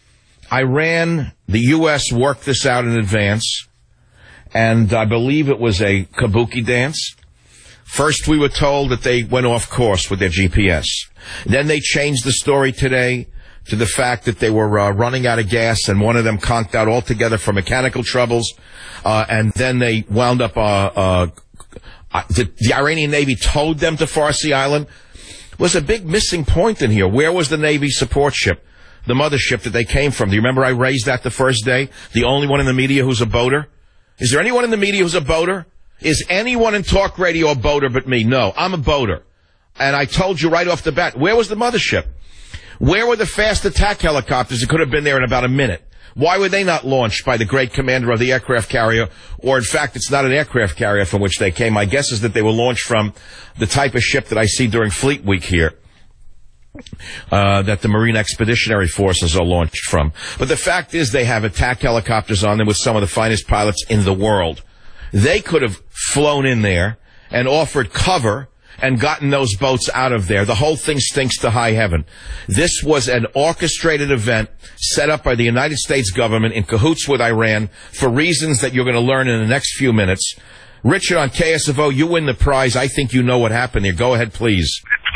Iran, the U S worked this out in advance, and I believe it was a kabuki dance. First, we were told that they went off course with their G P S. Then they changed the story today to the fact that they were uh, running out of gas, and one of them conked out altogether for mechanical troubles. Uh, and then they wound up, uh, uh, the, the Iranian Navy towed them to Farsi Island. Was a big missing point in here. Where was the Navy support ship, the mothership that they came from? Do you remember I raised that the first day? The only one in the media who's a boater? Is there anyone in the media who's a boater? Is anyone in talk radio a boater but me? No, I'm a boater. And I told you right off the bat, where was the mothership? Where were the fast attack helicopters that could have been there in about a minute? Why were they not launched by the great commander of the aircraft carrier? Or, in fact, it's not an aircraft carrier from which they came. My guess is that they were launched from the type of ship that I see during Fleet Week here, uh, that the Marine Expeditionary Forces are launched from. But the fact is they have attack helicopters on them with some of the finest pilots in the world. They could have flown in there and offered cover and gotten those boats out of there. The whole thing stinks to high heaven. This was an orchestrated event set up by the United States government in cahoots with Iran for reasons that you're going to learn in the next few minutes. Richard on K S F O, you win the prize. I think you know what happened there. Go ahead, please.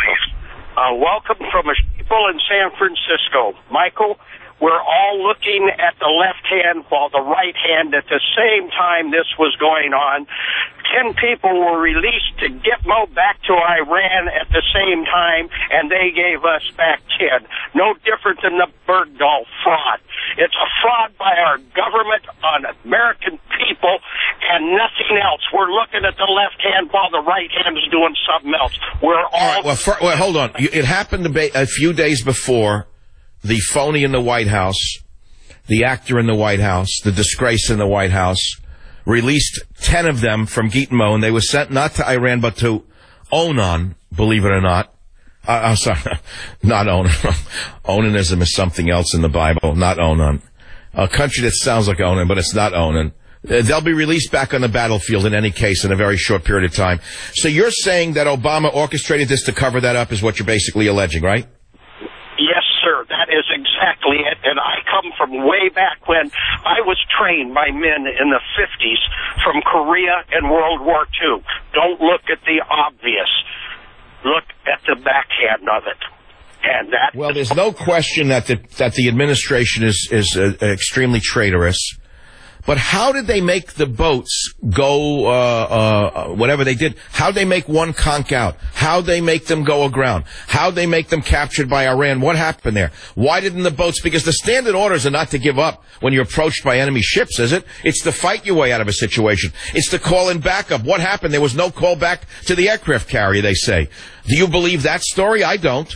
Uh, welcome from a sheeple in San Francisco. Michael, we're all looking at the left hand while the right hand at the same time this was going on. Ten people were released to Gitmo back to Iran at the same time, and they gave us back ten. No different than the Bergdahl fraud. It's a fraud by our government on American people and nothing else. We're looking at the left hand while the right hand is doing something else. We're all... all right, well, for, well, hold on. It happened a, a few days before. The phony in the White House, the actor in the White House, the disgrace in the White House, released ten of them from Gitmo, and they were sent not to Iran, but to Onan, believe it or not. Uh, I'm sorry, not Onan. Onanism is something else in the Bible, not Onan. A country that sounds like Onan, but it's not Onan. Uh, they'll be released back on the battlefield in any case in a very short period of time. So you're saying that Obama orchestrated this to cover that up is what you're basically alleging, right? Yes, sir. That is exactly it. And I come from way back when I was trained by men in the fifties from Korea and World War Two. Don't look at the obvious. Look at the backhand of it. And that. Well, there's no question that the, that the administration is, is uh, extremely traitorous. But how did they make the boats go, uh, uh, whatever they did? How'd they make one conk out? How'd they make them go aground? How'd they make them captured by Iran? What happened there? Why didn't the boats, because the standard orders are not to give up when you're approached by enemy ships, is it? It's to fight your way out of a situation. It's to call in backup. What happened? There was no call back to the aircraft carrier, they say. Do you believe that story? I don't.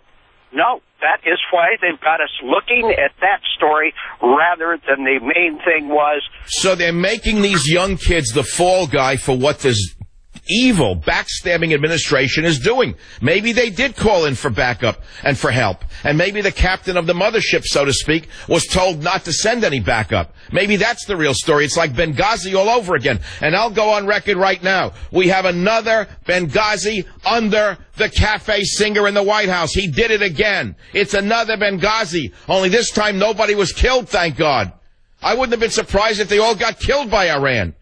No. That is why they've got us looking at that story rather than the main thing was... So they're making these young kids the fall guy for what this evil, backstabbing administration is doing. Maybe they did call in for backup and for help. And maybe the captain of the mothership, so to speak, was told not to send any backup. Maybe that's the real story. It's like Benghazi all over again. And I'll go on record right now. We have another Benghazi under the cafe singer in the White House. He did it again. It's another Benghazi. Only this time nobody was killed, thank God. I wouldn't have been surprised if they all got killed by Iran.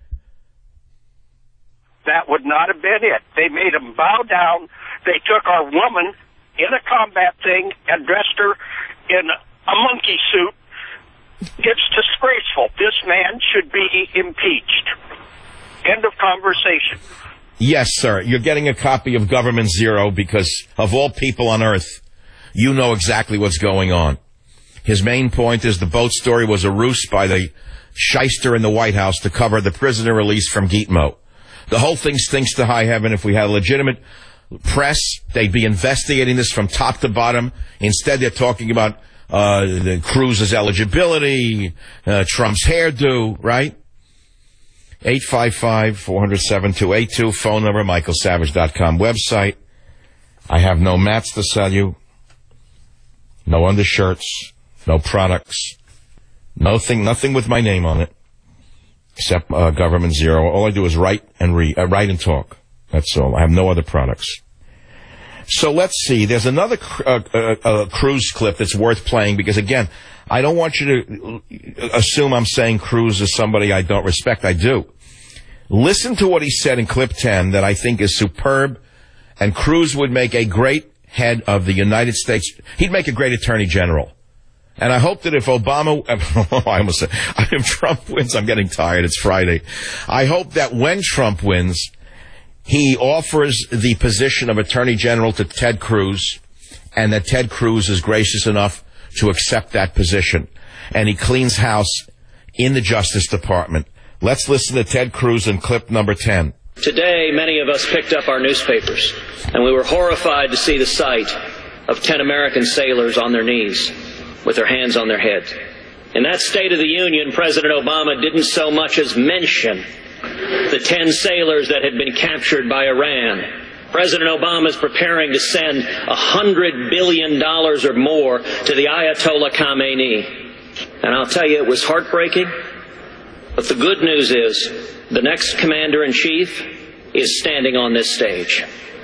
That would not have been it. They made them bow down. They took our woman in a combat thing and dressed her in a monkey suit. It's disgraceful. This man should be impeached. End of conversation. Yes, sir. You're getting a copy of Government Zero because, of all people on earth, you know exactly what's going on. His main point is the boat story was a ruse by the shyster in the White House to cover the prisoner release from Gitmo. The whole thing stinks to high heaven. If we had a legitimate press, they'd be investigating this from top to bottom. Instead, they're talking about uh the Cruz's eligibility, uh, Trump's hairdo, right? eight five five, four hundred, seven two eight two, phone number, michael savage dot com website. I have no mats to sell you, no undershirts, no products, nothing, nothing with my name on it, except uh, Government Zero. All I do is write and read, uh, write and talk. That's all. I have no other products. So let's see. There's another uh, uh, uh, Cruz clip that's worth playing because, again, I don't want you to assume I'm saying Cruz is somebody I don't respect. I do. Listen to what he said in clip ten that I think is superb, and Cruz would make a great head of the United States. He'd make a great attorney general. And I hope that if Obama, I almost said, if Trump wins, I'm getting tired. It's Friday. I hope that when Trump wins, he offers the position of Attorney General to Ted Cruz, and that Ted Cruz is gracious enough to accept that position. And he cleans house in the Justice Department. Let's listen to Ted Cruz in clip number ten. Today, many of us picked up our newspapers, and we were horrified to see the sight of ten American sailors on their knees with their hands on their heads. In that State of the Union, President Obama didn't so much as mention the ten sailors that had been captured by Iran. President Obama is preparing to send a hundred billion dollars or more to the Ayatollah Khamenei. And I'll tell you, it was heartbreaking. But the good news is the next commander-in-chief is standing on this stage.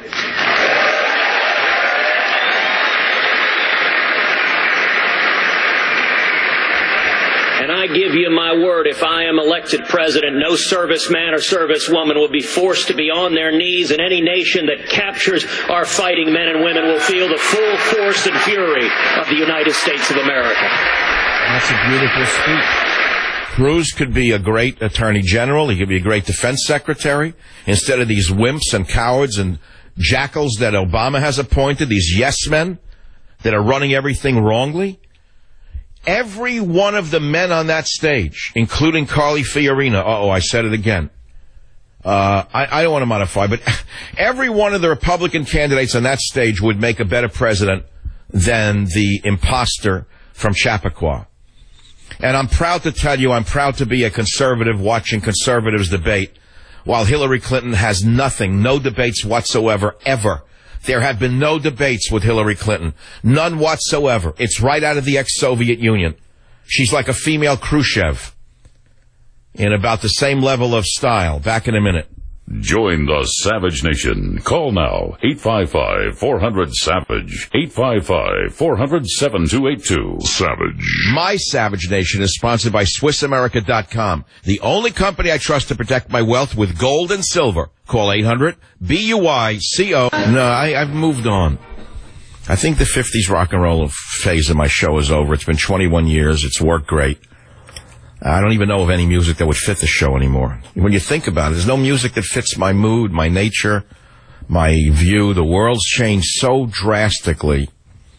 And I give you my word, if I am elected president, no serviceman or servicewoman will be forced to be on their knees, and any nation that captures our fighting men and women will feel the full force and fury of the United States of America. That's a beautiful speech. Cruz could be a great attorney general. He could be a great defense secretary. Instead of these wimps and cowards and jackals that Obama has appointed, these yes men that are running everything wrongly. Every one of the men on that stage, including Carly Fiorina, uh-oh, I said it again. Uh, I, I don't want to modify, but every one of the Republican candidates on that stage would make a better president than the imposter from Chappaqua. And I'm proud to tell you, I'm proud to be a conservative watching conservatives debate, while Hillary Clinton has nothing, no debates whatsoever, ever. There have been no debates with Hillary Clinton. None whatsoever. It's right out of the ex-Soviet Union. She's like a female Khrushchev in about the same level of style. Back in a minute. Join the Savage Nation. Call now, eight five five, four hundred, SAVAGE, eight five five, four hundred, seven two eight two. Savage. My Savage Nation is sponsored by Swiss America dot com, the only company I trust to protect my wealth with gold and silver. Call eight hundred, B U I C O. No, I, I've moved on. I think the fifties rock and roll phase of my show is over. It's been twenty-one years. It's worked great. I don't even know of any music that would fit the show anymore. When you think about it, there's no music that fits my mood, my nature, my view. The world's changed so drastically.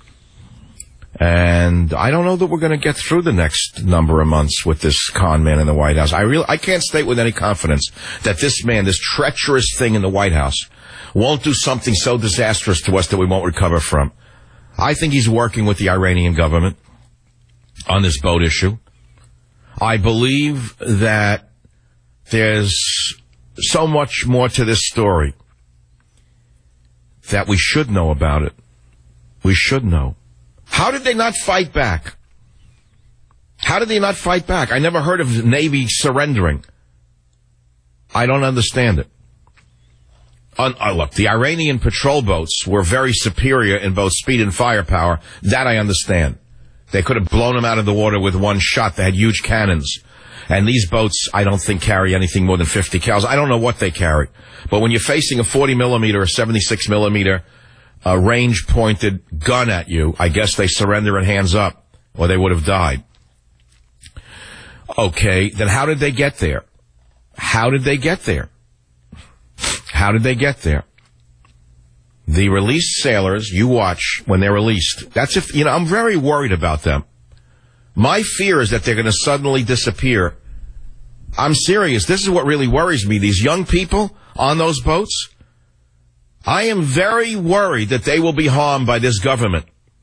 And I don't know that we're going to get through the next number of months with this con man in the White House. I really, I can't state with any confidence that this man, this treacherous thing in the White House, won't do something so disastrous to us that we won't recover from. I think he's working with the Iranian government on this boat issue. I believe that there's so much more to this story that we should know about it. We should know. How did they not fight back? How did they not fight back? I never heard of Navy surrendering. I don't understand it. Uh, uh, look, the Iranian patrol boats were very superior in both speed and firepower. That I understand. They could have blown them out of the water with one shot. They had huge cannons. And these boats, I don't think, carry anything more than fifty cals. I don't know what they carry. But when you're facing a forty millimeter or seventy-six millimeter uh, range-pointed gun at you, I guess they surrender and hands up, or they would have died. Okay, then how did they get there? How did they get there? How did they get there? The released sailors, you watch when they're released. That's if, you know, I'm very worried about them. My fear is that they're going to suddenly disappear. I'm serious. This is what really worries me. These young people on those boats, I am very worried that they will be harmed by this government.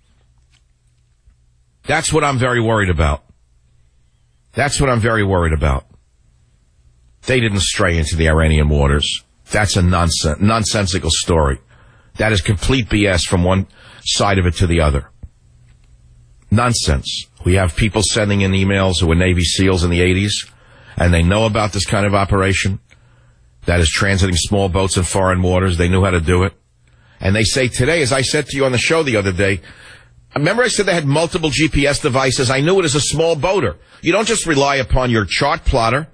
That's what I'm very worried about. That's what I'm very worried about. They didn't stray into the Iranian waters. That's a nonsense, nonsensical story. That is complete B S from one side of it to the other. Nonsense. We have people sending in emails who were Navy SEALs in the eighties, and they know about this kind of operation that is transiting small boats in foreign waters. They knew how to do it. And they say today, as I said to you on the show the other day, remember I said they had multiple G P S devices? I knew it as a small boater. You don't just rely upon your chart plotter.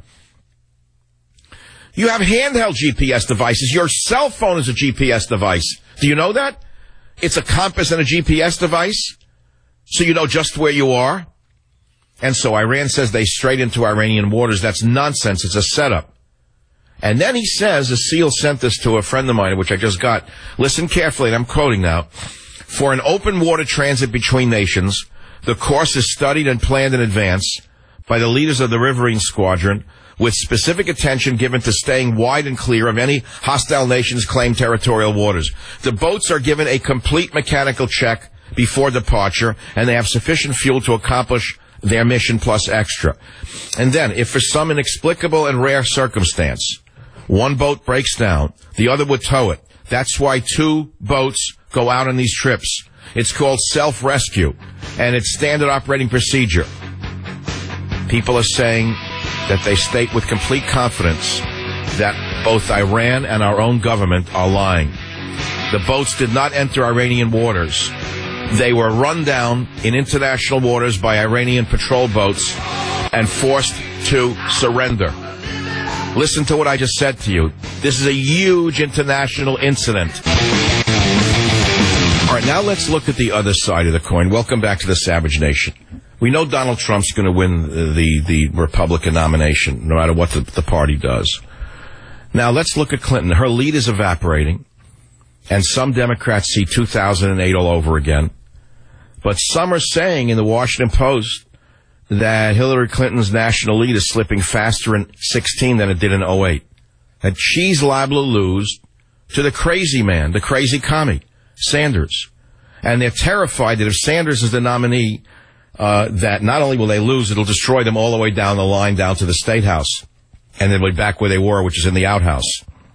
You have handheld G P S devices. Your cell phone is a G P S device. Do you know that? It's a compass and a G P S device, so you know just where you are. And so Iran says they strayed into Iranian waters. That's nonsense. It's a setup. And then he says, a SEAL sent this to a friend of mine, which I just got. Listen carefully, and I'm quoting now. For an open water transit between nations, the course is studied and planned in advance by the leaders of the Riverine Squadron, with specific attention given to staying wide and clear of any hostile nation's claimed territorial waters. The boats are given a complete mechanical check before departure, and they have sufficient fuel to accomplish their mission plus extra. And then, if for some inexplicable and rare circumstance, one boat breaks down, the other would tow it. That's why two boats go out on these trips. It's called self-rescue, and it's standard operating procedure. People are saying that they state with complete confidence that both Iran and our own government are lying. The boats did not enter Iranian waters. They were run down in international waters by Iranian patrol boats and forced to surrender. Listen to what I just said to you. This is a huge international incident. All right, now let's look at the other side of the coin. Welcome back to the Savage Nation. We know Donald Trump's going to win the, the Republican nomination, no matter what the, the party does. Now, let's look at Clinton. Her lead is evaporating, and some Democrats see two thousand eight all over again. But some are saying in the Washington Post that Hillary Clinton's national lead is slipping faster in sixteen than it did in oh eight. That she's liable to lose to the crazy man, the crazy commie, Sanders. And they're terrified that if Sanders is the nominee, Uh, that not only will they lose, it'll destroy them all the way down the line, down to the State House. And they'll be back where they were, which is in the outhouse.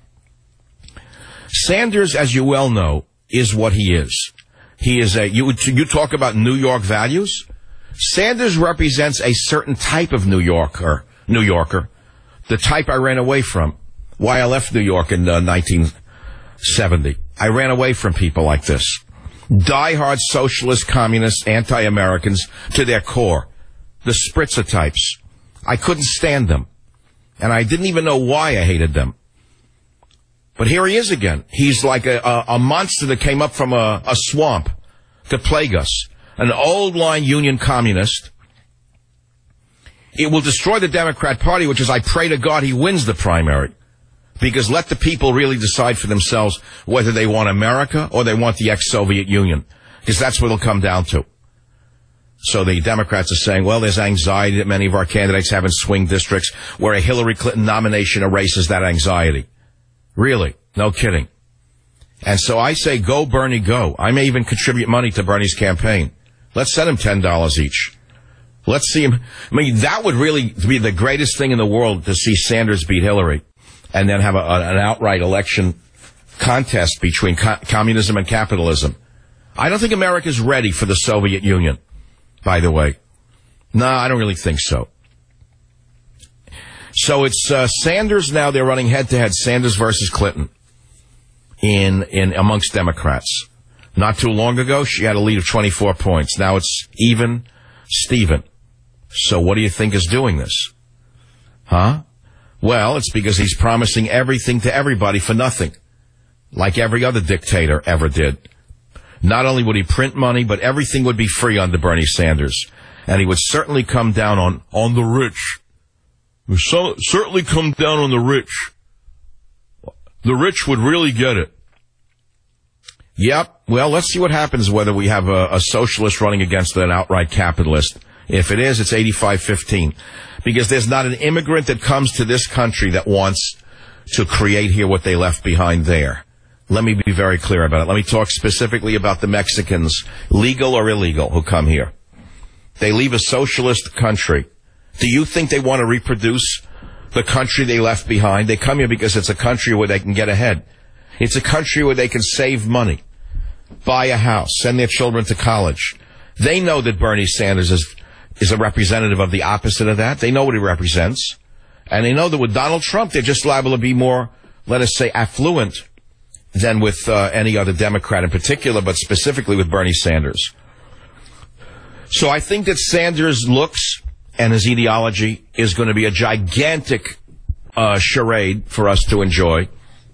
Sanders, as you well know, is what he is. He is a, you, you talk about New York values. Sanders represents a certain type of New Yorker, New Yorker, the type I ran away from. Why I left New York in uh, nineteen seventy. I ran away from people like this. Die-hard socialist, communist, anti-Americans to their core. The Spritzer types. I couldn't stand them. And I didn't even know why I hated them. But here he is again. He's like a, a, a monster that came up from a, a swamp to plague us. An old-line union communist. It will destroy the Democrat Party, which is, I pray to God he wins the primary. Because let the people really decide for themselves whether they want America or they want the ex-Soviet Union. Because that's what it'll come down to. So the Democrats are saying, well, there's anxiety that many of our candidates have in swing districts where a Hillary Clinton nomination erases that anxiety. Really? No kidding. And so I say, go, Bernie, go. I may even contribute money to Bernie's campaign. Let's send him ten dollars each. Let's see him. I mean, that would really be the greatest thing in the world, to see Sanders beat Hillary. And then have a, an outright election contest between co- communism and capitalism. I don't think America's ready for the Soviet Union, by the way. No, I don't really think so. So it's uh, Sanders now. They're running head-to-head, Sanders versus Clinton, in in amongst Democrats. Not too long ago, she had a lead of twenty-four points. Now it's even Steven. So what do you think is doing this? Huh? Well, it's because he's promising everything to everybody for nothing, like every other dictator ever did. Not only would he print money, but everything would be free under Bernie Sanders. And he would certainly come down on, on the rich. So, certainly come down on the rich. The rich would really get it. Yep. Well, let's see what happens whether we have a, a socialist running against an outright capitalist. If it is, it's eighty-five fifteen. Because there's not an immigrant that comes to this country that wants to create here what they left behind there. Let me be very clear about it. Let me talk specifically about the Mexicans, legal or illegal, who come here. They leave a socialist country. Do you think they want to reproduce the country they left behind? They come here because it's a country where they can get ahead. It's a country where they can save money, buy a house, send their children to college. They know that Bernie Sanders is, is a representative of the opposite of that. They know what he represents. And they know that with Donald Trump, they're just liable to be more, let us say, affluent than with uh, any other Democrat in particular, but specifically with Bernie Sanders. So I think that Sanders' looks and his ideology is going to be a gigantic uh, charade for us to enjoy.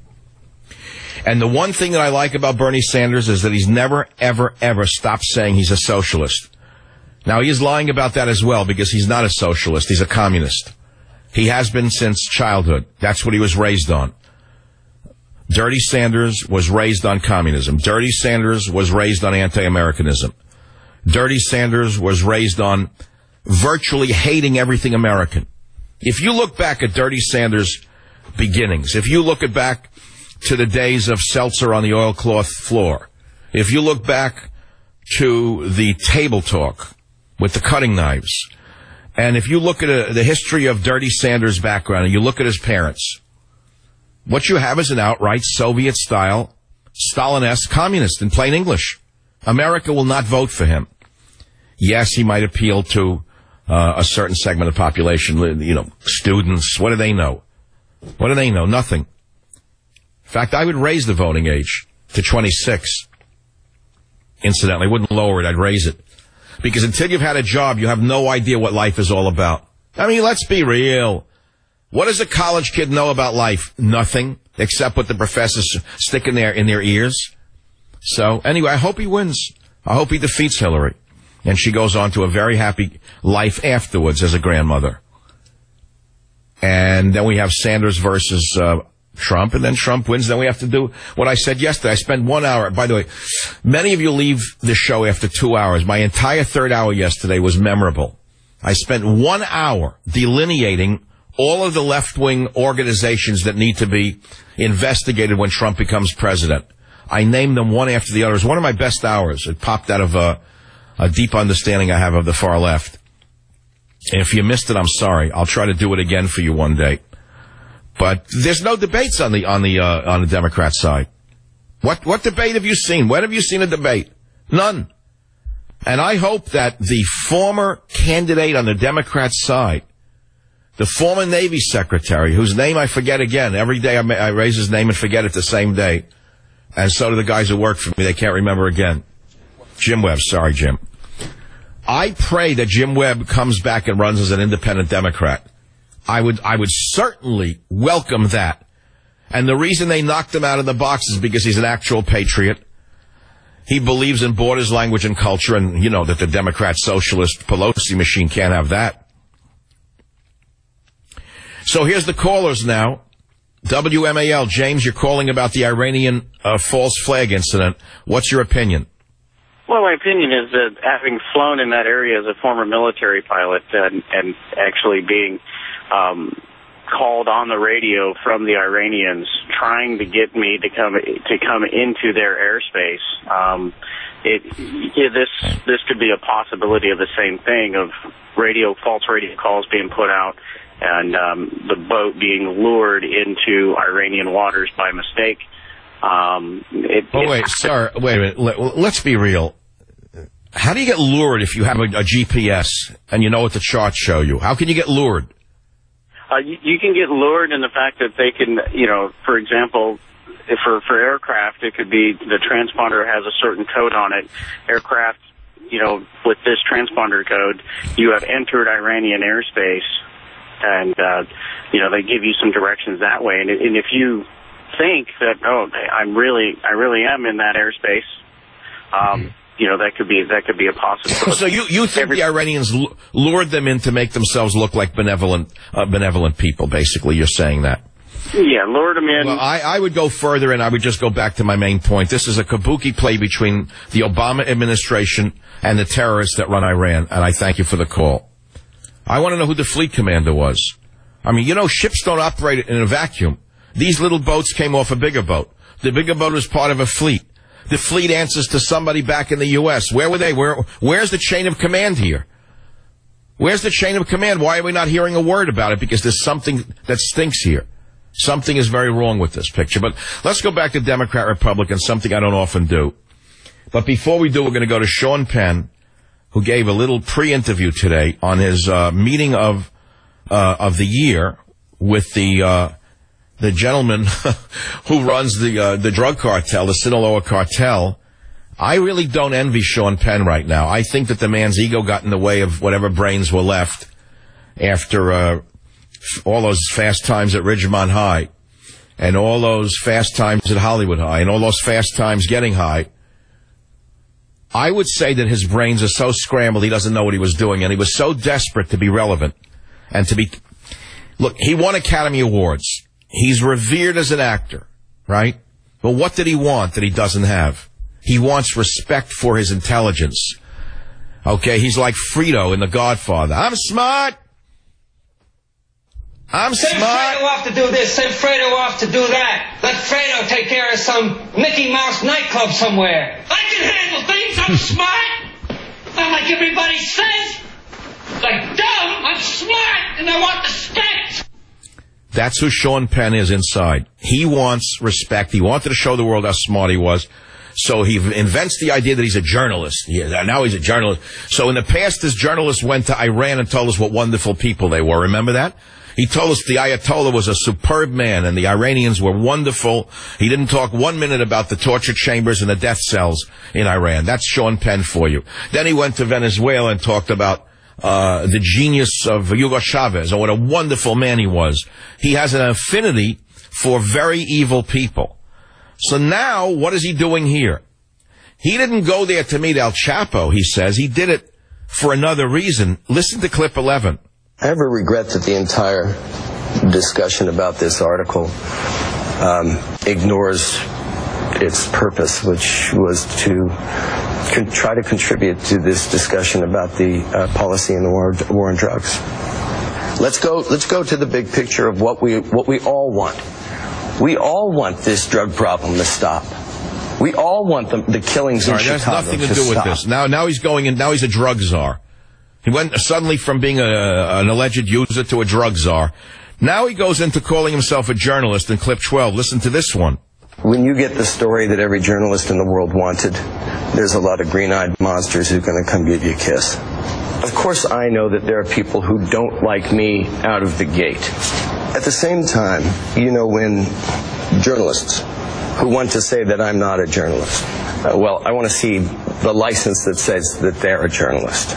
And the one thing that I like about Bernie Sanders is that he's never, ever, ever stopped saying he's a socialist. Now, he is lying about that as well because he's not a socialist. He's a communist. He has been since childhood. That's what he was raised on. Dirty Sanders was raised on communism. Dirty Sanders was raised on anti-Americanism. Dirty Sanders was raised on virtually hating everything American. If you look back at Dirty Sanders' beginnings, if you look at back to the days of Seltzer on the oilcloth floor, if you look back to the table talk with the cutting knives, and if you look at a, the history of Dirty Sanders' background and you look at his parents, what you have is an outright Soviet-style, Stalin-esque communist in plain English. America will not vote for him. Yes, he might appeal to uh, a certain segment of the population, you know, students. What do they know? What do they know? Nothing. In fact, I would raise the voting age to twenty-six. Incidentally, I wouldn't lower it. I'd raise it. Because until you've had a job, you have no idea what life is all about. I mean, let's be real. What does a college kid know about life? Nothing, except what the professors stick in their, in their ears. So, anyway, I hope he wins. I hope he defeats Hillary. And she goes on to a very happy life afterwards as a grandmother. And then we have Sanders versus uh, Trump, and then Trump wins. Then we have to do what I said yesterday. I spent one hour. By the way, many of you leave the show after two hours. My entire third hour yesterday was memorable. I spent one hour delineating all of the left-wing organizations that need to be investigated when Trump becomes president. I named them one after the other. It was one of my best hours. It popped out of a, a deep understanding I have of the far left. And if you missed it, I'm sorry. I'll try to do it again for you one day. But there's no debates on the on the uh, on the Democrat side. What what debate have you seen? When have you seen a debate? None. And I hope that the former candidate on the Democrat side, the former Navy secretary, whose name I forget again, every day I, I raise his name and forget it the same day, and so do the guys who work for me, they can't remember again. Jim Webb, sorry, Jim. I pray that Jim Webb comes back and runs as an independent Democrat. I would, I would certainly welcome that. And the reason they knocked him out of the box is because he's an actual patriot. He believes in borders, language, and culture, and you know that the Democrat socialist Pelosi machine can't have that. So here's the callers now. W M A L, James, you're calling about the Iranian uh, false flag incident. What's your opinion? Well, my opinion is that having flown in that area as a former military pilot and, and actually being um, called on the radio from the Iranians trying to get me to come to come into their airspace, um, it, it this this could be a possibility of the same thing of radio false radio calls being put out and um, the boat being lured into Iranian waters by mistake. Um, it, oh wait, sir, wait a minute. Let, let's be real. How do you get lured if you have a, a G P S and you know what the charts show you? How can you get lured? Uh, you, you can get lured in the fact that they can, you know, for example, if for, for aircraft, it could be the transponder has a certain code on it. Aircraft, you know, with this transponder code, you have entered Iranian airspace, and, uh, you know, they give you some directions that way. And, and if you think that, oh, I'm really, I really am in that airspace, um, mm-hmm. you know, that could be, that could be a possibility. So you, you think Every, the Iranians l- lured them in to make themselves look like benevolent, uh, benevolent people, basically, you're saying that? Yeah, lured him in. Well, I, I would go further, and I would just go back to my main point. This is a kabuki play between the Obama administration and the terrorists that run Iran, and I thank you for the call. I want to know who the fleet commander was. I mean, you know, ships don't operate in a vacuum. These little boats came off a bigger boat. The bigger boat was part of a fleet. The fleet answers to somebody back in the U S. Where were they? Where, where's the chain of command here? Where's the chain of command? Why are we not hearing a word about it? Because there's something that stinks here. Something is very wrong with this picture. But let's go back to Democrat, Republican, something I don't often do. But before we do, we're going to go to Sean Penn, who gave a little pre-interview today on his uh, meeting of uh, of the year with the uh, the gentleman who runs the uh, the drug cartel, the Sinaloa cartel. I really don't envy Sean Penn right now. I think that the man's ego got in the way of whatever brains were left after uh, all those fast times at Ridgemont High and all those fast times at Hollywood High and all those fast times getting high. I would say that his brains are so scrambled he doesn't know what he was doing, and he was so desperate to be relevant and to be... Look, he won Academy Awards. He's revered as an actor, right? But what did he want that he doesn't have? He wants respect for his intelligence. Okay, he's like Frito in The Godfather. I'm smart. I'm Send smart. Fredo off to do this, send Fredo off to do that. Let Fredo take care of some Mickey Mouse nightclub somewhere. I can handle things, I'm smart. Not like everybody says. Like dumb, I'm smart, and I want respect. That's who Sean Penn is inside. He wants respect. He wanted to show the world how smart he was. So he invents the idea that he's a journalist. Yeah, now he's a journalist. So in the past, this journalist went to Iran and told us what wonderful people they were. Remember that? He told us the Ayatollah was a superb man and the Iranians were wonderful. He didn't talk one minute about the torture chambers and the death cells in Iran. That's Sean Penn for you. Then he went to Venezuela and talked about uh the genius of Hugo Chavez, and what a wonderful man he was. He has an affinity for very evil people. So now, what is he doing here? He didn't go there to meet El Chapo, he says. He did it for another reason. Listen to clip eleven. I have a regret that the entire discussion about this article um, ignores its purpose, which was to con- try to contribute to this discussion about the uh, policy in the war, war on drugs. Let's go. Let's go to the big picture of what we what we all want. We all want this drug problem to stop. We all want the, the killings in All right, Chicago that has nothing to, to do stop. with this. Now, now he's going in. Now he's a drug czar. He went suddenly from being a, an alleged user to a drug czar. Now he goes into calling himself a journalist in clip twelve. Listen to this one. When you get the story that every journalist in the world wanted, there's a lot of green-eyed monsters who are going to come give you a kiss. Of course, I know that there are people who don't like me out of the gate. At the same time, you know, when journalists who want to say that I'm not a journalist, uh, well, I want to see the license that says that they're a journalist.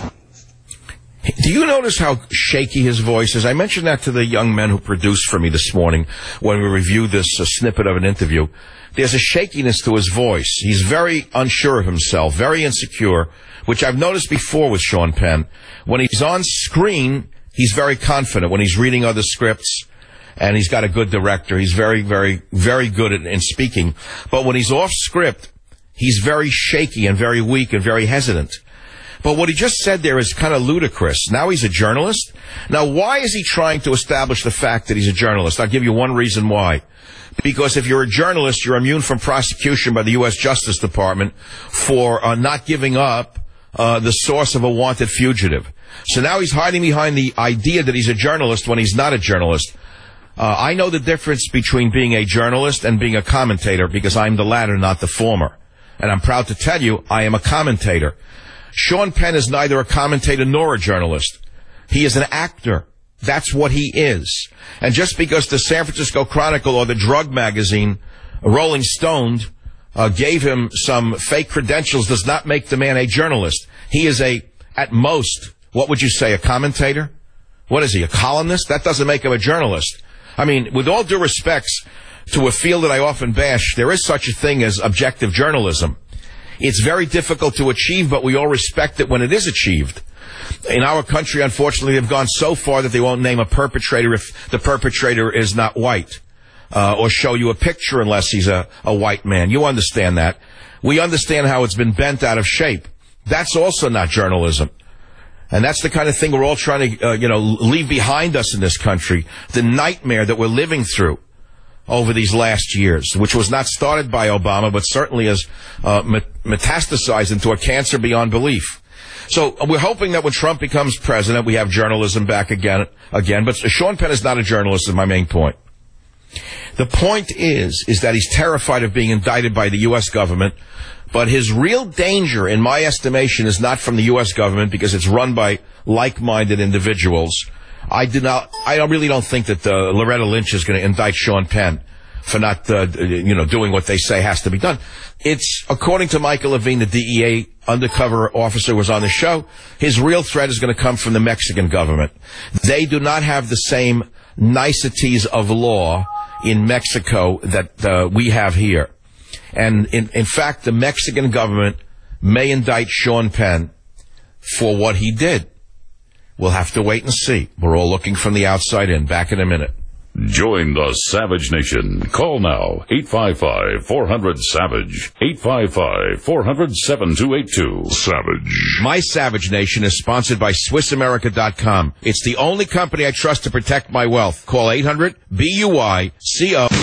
Do you notice how shaky his voice is? I mentioned that to the young men who produced for me this morning when we reviewed this uh, snippet of an interview. There's a shakiness to his voice. He's very unsure of himself, very insecure, which I've noticed before with Sean Penn. When he's on screen, he's very confident. When he's reading other scripts, and he's got a good director, he's very, very, very good at, in speaking. But when he's off script, he's very shaky and very weak and very hesitant. But what he just said there is kind of ludicrous. Now he's a journalist? Now, why is he trying to establish the fact that he's a journalist? I'll give you one reason why. Because if you're a journalist, you're immune from prosecution by the U S Justice Department for uh, not giving up uh, the source of a wanted fugitive. So now he's hiding behind the idea that he's a journalist when he's not a journalist. Uh, I know the difference between being a journalist and being a commentator because I'm the latter, not the former. And I'm proud to tell you, I am a commentator. Sean Penn is neither a commentator nor a journalist. He is an actor. That's what he is. And just because the San Francisco Chronicle or the drug magazine, Rolling Stone, uh, gave him some fake credentials does not make the man a journalist. He is a, at most, what would you say, a commentator? What is he, a columnist? That doesn't make him a journalist. I mean, with all due respects to a field that I often bash, there is such a thing as objective journalism. It's very difficult to achieve, but we all respect it when it is achieved. In our country, unfortunately, they've gone so far that they won't name a perpetrator if the perpetrator is not white. uh, or show you a picture unless he's a, a white man. You understand that. We understand how it's been bent out of shape. That's also not journalism. And that's the kind of thing we're all trying to, uh, you know, leave behind us in this country. The nightmare that we're living through over these last years, which was not started by Obama, but certainly has uh, metastasized into a cancer beyond belief. So we're hoping that when Trump becomes president, we have journalism back again. Again, but Sean Penn is not a journalist, is my main point. The point is, is that he's terrified of being indicted by the U S government. But his real danger, in my estimation, is not from the U S government because it's run by like-minded individuals. I do not, I don't, really don't think that uh, Loretta Lynch is going to indict Sean Penn for not, uh, you know, doing what they say has to be done. It's, according to Michael Levine, the D E A undercover officer was on the show, his real threat is going to come from the Mexican government. They do not have the same niceties of law in Mexico that uh, we have here. And in, in fact, the Mexican government may indict Sean Penn for what he did. We'll have to wait and see. We're all looking from the outside in. Back in a minute. Join the Savage Nation. Call now, eight five five, four hundred, SAVAGE, eight five five, four hundred, seven two eight two. Savage. My Savage Nation is sponsored by Swiss America dot com. It's the only company I trust to protect my wealth. Call eight hundred, B U Y, C O.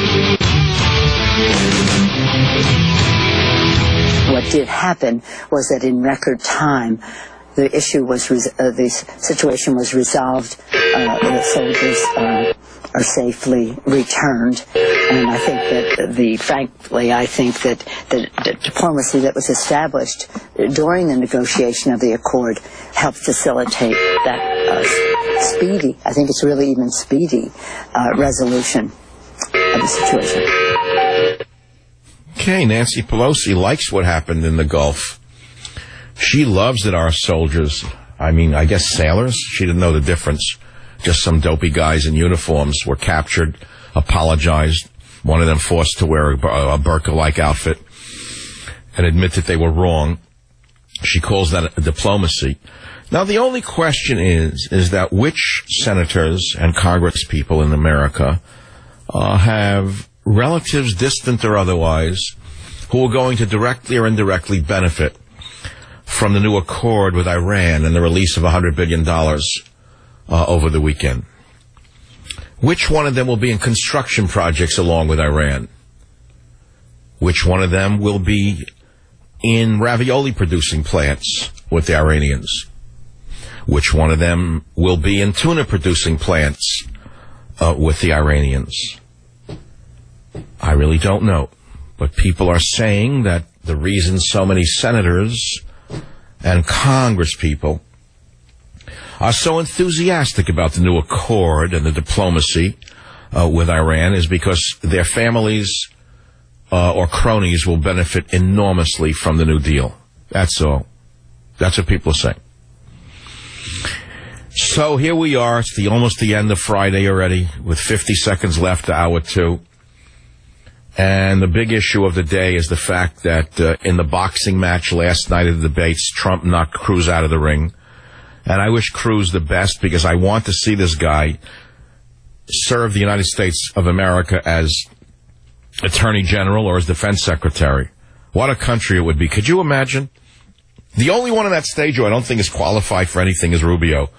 What did happen was that in record time, the issue was, res- uh, the situation was resolved. Uh, the soldiers uh, are safely returned, and I think that the, frankly, I think that the, the diplomacy that was established during the negotiation of the accord helped facilitate that uh, speedy, I think it's really even speedy, uh, resolution of the situation. Okay, Nancy Pelosi likes what happened in the Gulf. She loves that our soldiers, I mean, I guess sailors, she didn't know the difference. Just some dopey guys in uniforms were captured, apologized, one of them forced to wear a, a burqa-like outfit, and admit that they were wrong. She calls that a diplomacy. Now, the only question is, is that which senators and Congress people in America uh, have relatives, distant or otherwise, who are going to directly or indirectly benefit from the new accord with Iran and the release of one hundred billion dollars uh, over the weekend. Which one of them will be in construction projects along with Iran? Which one of them will be in ravioli-producing plants with the Iranians? Which one of them will be in tuna-producing plants uh, with the Iranians? I really don't know. But people are saying that the reason so many senators and Congress people are so enthusiastic about the new accord and the diplomacy uh, with Iran is because their families uh, or cronies will benefit enormously from the New Deal. That's all. That's what people are saying. So here we are. It's the almost the end of Friday already, with fifty seconds left to hour two. And the big issue of the day is the fact that uh, in the boxing match last night of the debates, Trump knocked Cruz out of the ring. And I wish Cruz the best because I want to see this guy serve the United States of America as Attorney General or as Defense Secretary. What a country it would be. Could you imagine? The only one on that stage who I don't think is qualified for anything is Rubio.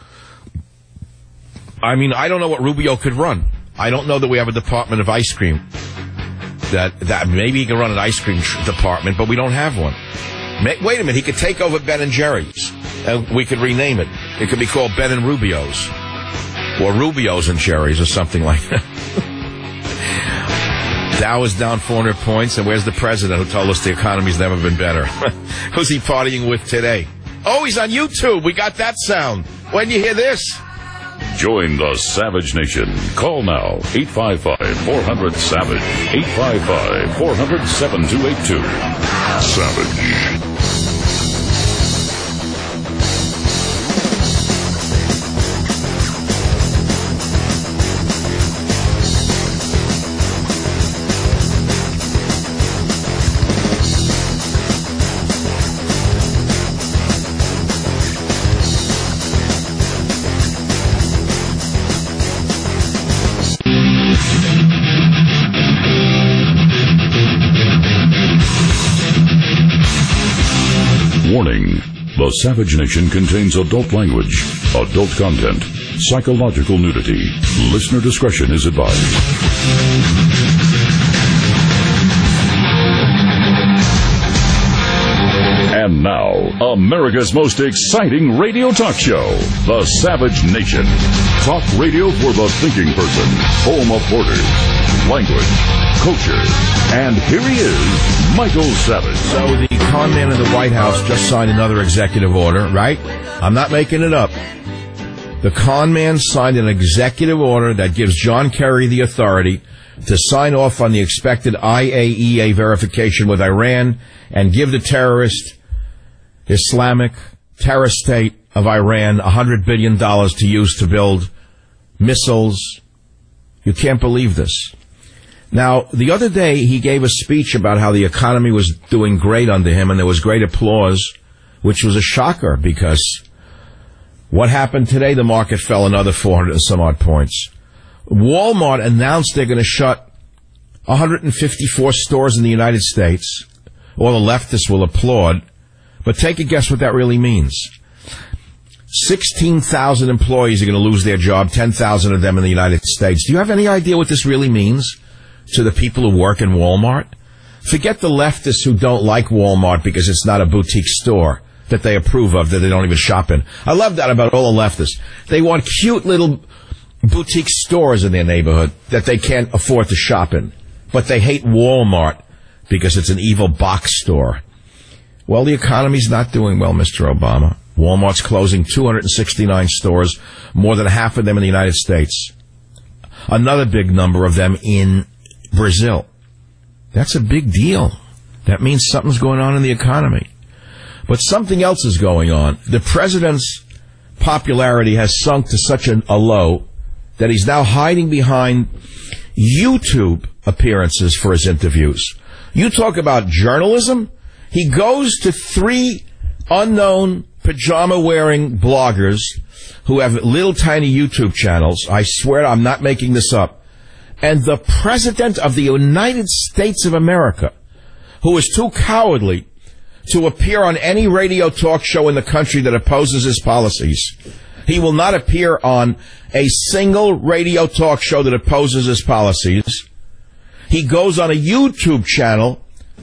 I mean, I don't know what Rubio could run. I don't know that we have a Department of Ice Cream. That, that maybe he can run an ice cream tr- department, but we don't have one. May, wait a minute, he could take over Ben and Jerry's, and we could rename it. It could be called Ben and Rubio's, or Rubio's and Jerry's, or something like that. Dow is down four hundred points, and where's the president who told us the economy's never been better? Who's he partying with today? Oh, he's on YouTube. We got that sound. When you hear this? Join the Savage Nation. Call now, eight five five, four hundred, SAVAGE, eight five five, four hundred, seven two eight two. Savage. The Savage Nation contains adult language, adult content, psychological nudity. Listener discretion is advised. And now, America's most exciting radio talk show, The Savage Nation. Talk radio for the thinking person, home of borders, language, culture. And here he is, Michael Savage. So the con man in the White House just signed another executive order, right? I'm not making it up. The con man signed an executive order that gives John Kerry the authority to sign off on the expected I A E A verification with Iran and give the terrorist Islamic terror state of Iran one hundred billion dollars to use to build missiles. You can't believe this. Now, the other day he gave a speech about how the economy was doing great under him and there was great applause, which was a shocker because what happened today? The market fell another four hundred and some odd points. Walmart announced they're going to shut one hundred fifty-four stores in the United States. All the leftists will applaud. But take a guess what that really means. sixteen thousand employees are going to lose their job, ten thousand of them in the United States. Do you have any idea what this really means to the people who work in Walmart? Forget the leftists who don't like Walmart because it's not a boutique store that they approve of, that they don't even shop in. I love that about all the leftists. They want cute little boutique stores in their neighborhood that they can't afford to shop in. But they hate Walmart because it's an evil box store. Well, the economy's not doing well, Mister Obama. Walmart's closing two hundred sixty-nine stores, more than half of them in the United States. Another big number of them in Brazil. That's a big deal. That means something's going on in the economy. But something else is going on. The president's popularity has sunk to such an, a low that he's now hiding behind YouTube appearances for his interviews. You talk about journalism? He goes to three unknown pajama-wearing bloggers who have little tiny YouTube channels. I swear I'm not making this up. And the President of the United States of America, who is too cowardly to appear on any radio talk show in the country that opposes his policies. He will not appear on a single radio talk show that opposes his policies. He goes on a YouTube channel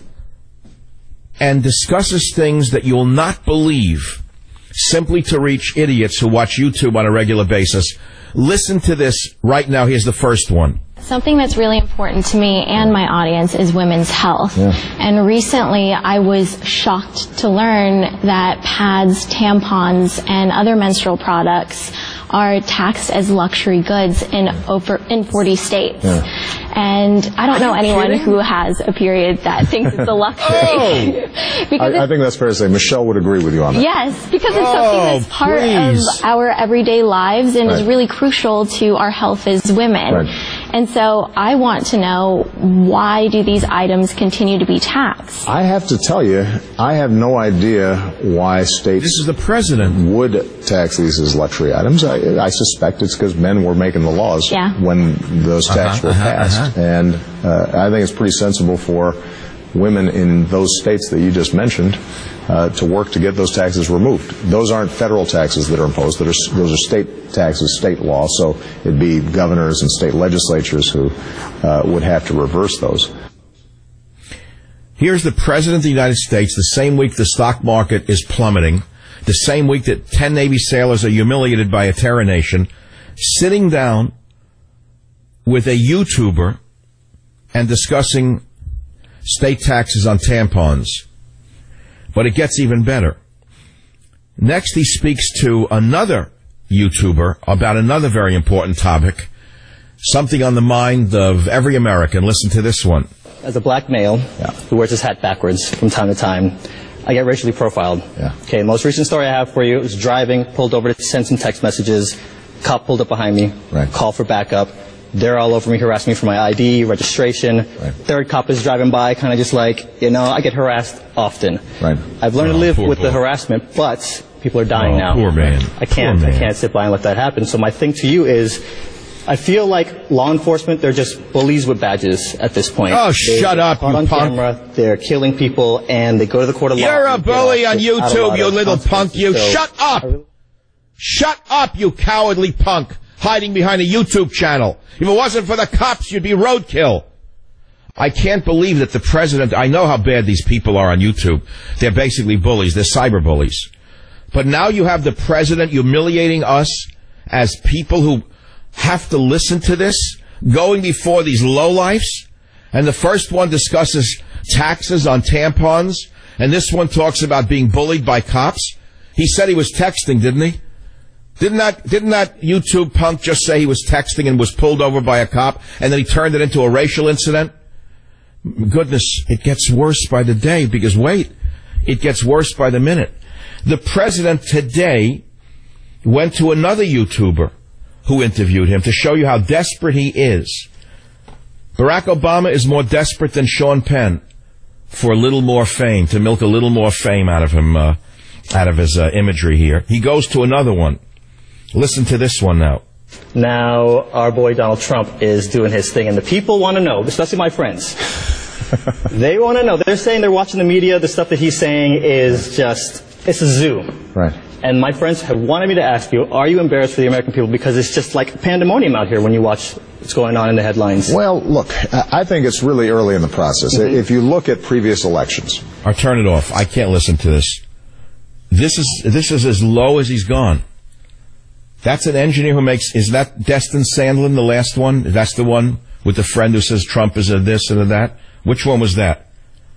and discusses things that you will not believe simply to reach idiots who watch YouTube on a regular basis. Listen to this right now. Here's the first one. Something that's really important to me and my audience is women's health. Yeah. And recently I was shocked to learn that pads, tampons, and other menstrual products are taxed as luxury goods in over in forty states. Yeah. And I don't know anyone kidding? who has a period that thinks it's a luxury. Oh. because I, I think that's fair to say. Michelle would agree with you on that. Yes, because it's something oh, that's part please. of our everyday lives and right. is really crucial to our health as women. Right. And so I want to know, why do these items continue to be taxed? I have to tell you, I have no idea why states this is the president would tax these as luxury items. I, I suspect it's because men were making the laws yeah. when those taxes uh-huh, were passed. uh-huh, uh-huh. And uh, I think it's pretty sensible for women in those states that you just mentioned uh, to work to get those taxes removed. Those aren't federal taxes that are imposed. That are, those are state taxes, state law. So it'd be governors and state legislatures who uh, would have to reverse those. Here's the President of the United States, the same week the stock market is plummeting, the same week that ten Navy sailors are humiliated by a terror nation, sitting down with a YouTuber and discussing state taxes on tampons. But it gets even better. Next, he speaks to another YouTuber about another very important topic, something on the mind of every American. Listen to this one. As a black male yeah. who wears his hat backwards from time to time, I get racially profiled. Yeah. Okay, the most recent story I have for you is driving, pulled over to send some text messages, cop pulled up behind me, right. call for backup. They're all over me, harassing me for my I D, registration. Right. Third cop is driving by, kind of just like, you know, I get harassed often. Right. I've learned oh, to live with boy. the harassment, but people are dying oh, now. Poor man. I can't, poor man. I can't sit by and let that happen. So my thing to you is, I feel like law enforcement, they're just bullies with badges at this point. Oh, they, shut up, you on punk. Camera, they're killing people, and they go to the court of law. You're a bully on YouTube, you of little punk, you. So, Shut up! Shut up, you cowardly punk, hiding behind a YouTube channel. If it wasn't for the cops, you'd be roadkill. I can't believe that the president, I know how bad these people are on YouTube. They're basically bullies. They're cyber bullies. But now you have the president humiliating us as people who have to listen to this, going before these lowlifes. And the first one discusses taxes on tampons, and this one talks about being bullied by cops. He said he was texting, didn't he? Didn't that, didn't that YouTube punk just say he was texting and was pulled over by a cop, and then he turned it into a racial incident? Goodness, it gets worse by the day, because wait, it gets worse by the minute. The president today went to another YouTuber who interviewed him to show you how desperate he is. Barack Obama is more desperate than Sean Penn for a little more fame, to milk a little more fame out of him, uh, out of his uh, imagery here. He goes to another one. Listen to this one now. Now, our boy Donald Trump is doing his thing, and the people want to know, especially my friends. They want to know. They're saying they're watching the media. The stuff that he's saying is just, it's a zoo. Right. And my friends have wanted me to ask you, are you embarrassed for the American people? Because it's just like pandemonium out here when you watch what's going on in the headlines. Well, look, I think it's really early in the process. Mm-hmm. If you look at previous elections. Or turn it off. I can't listen to this. This is, this is as low as he's gone. That's an engineer who makes, is that Destin Sandlin, the last one? That's the one with the friend who says Trump is a this and a that? Which one was that?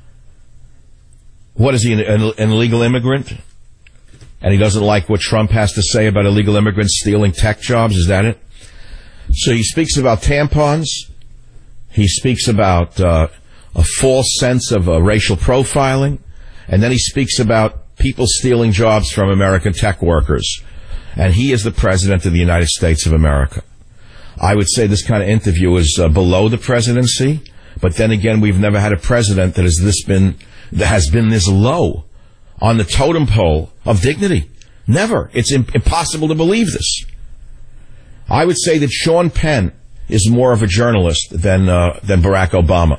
What is he, an, an illegal immigrant? And he doesn't like what Trump has to say about illegal immigrants stealing tech jobs? Is that it? So he speaks about tampons. He speaks about uh, a false sense of uh, racial profiling. And then he speaks about people stealing jobs from American tech workers. And he is the president of the United States of America. I would say this kind of interview is uh, below the presidency. But then again, we've never had a president that has this been that has been this low on the totem pole of dignity. Never. It's imp- impossible to believe this. I would say that Sean Penn is more of a journalist than uh, than Barack Obama.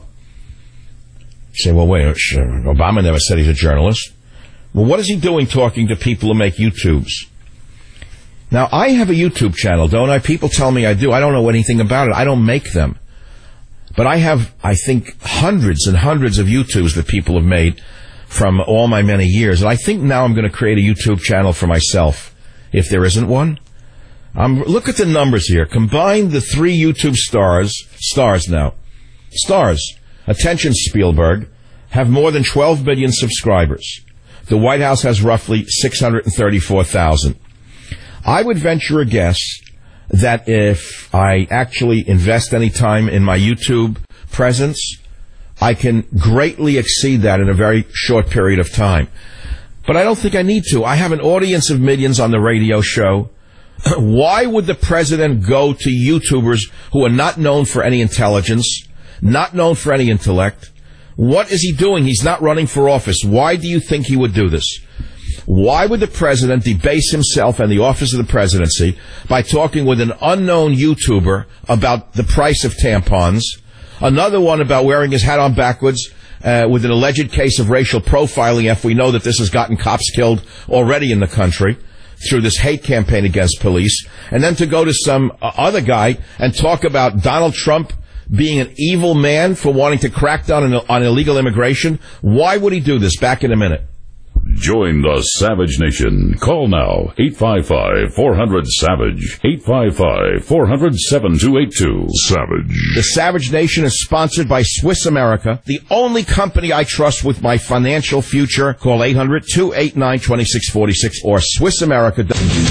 You say, well, wait, Obama never said he's a journalist. Well, what is he doing talking to people who make YouTubes? Now, I have a YouTube channel, don't I? People tell me I do. I don't know anything about it. I don't make them. But I have, I think, hundreds and hundreds of YouTubes that people have made from all my many years. And I think now I'm going to create a YouTube channel for myself, if there isn't one. Um, look at the numbers here. Combine the three YouTube stars, stars now, stars, attention Spielberg, have more than twelve million subscribers. The White House has roughly six hundred thirty-four thousand. I would venture a guess that if I actually invest any time in my YouTube presence, I can greatly exceed that in a very short period of time. But I don't think I need to. I have an audience of millions on the radio show. Why would the president go to YouTubers who are not known for any intelligence, not known for any intellect? What is he doing? He's not running for office. Why do you think he would do this? Why would the president debase himself and the office of the presidency by talking with an unknown YouTuber about the price of tampons, another one about wearing his hat on backwards uh, with an alleged case of racial profiling, if we know that this has gotten cops killed already in the country through this hate campaign against police, and then to go to some uh, other guy and talk about Donald Trump being an evil man for wanting to crack down on, on illegal immigration? Why would he do this? Back in a minute. Join the Savage Nation. Call now, eight five five, four hundred, SAVAGE, eight five five, four hundred, seven two eight two. Savage. The Savage Nation is sponsored by Swiss America, the only company I trust with my financial future. Call eight hundred, two eight nine, two six four six or Swiss America.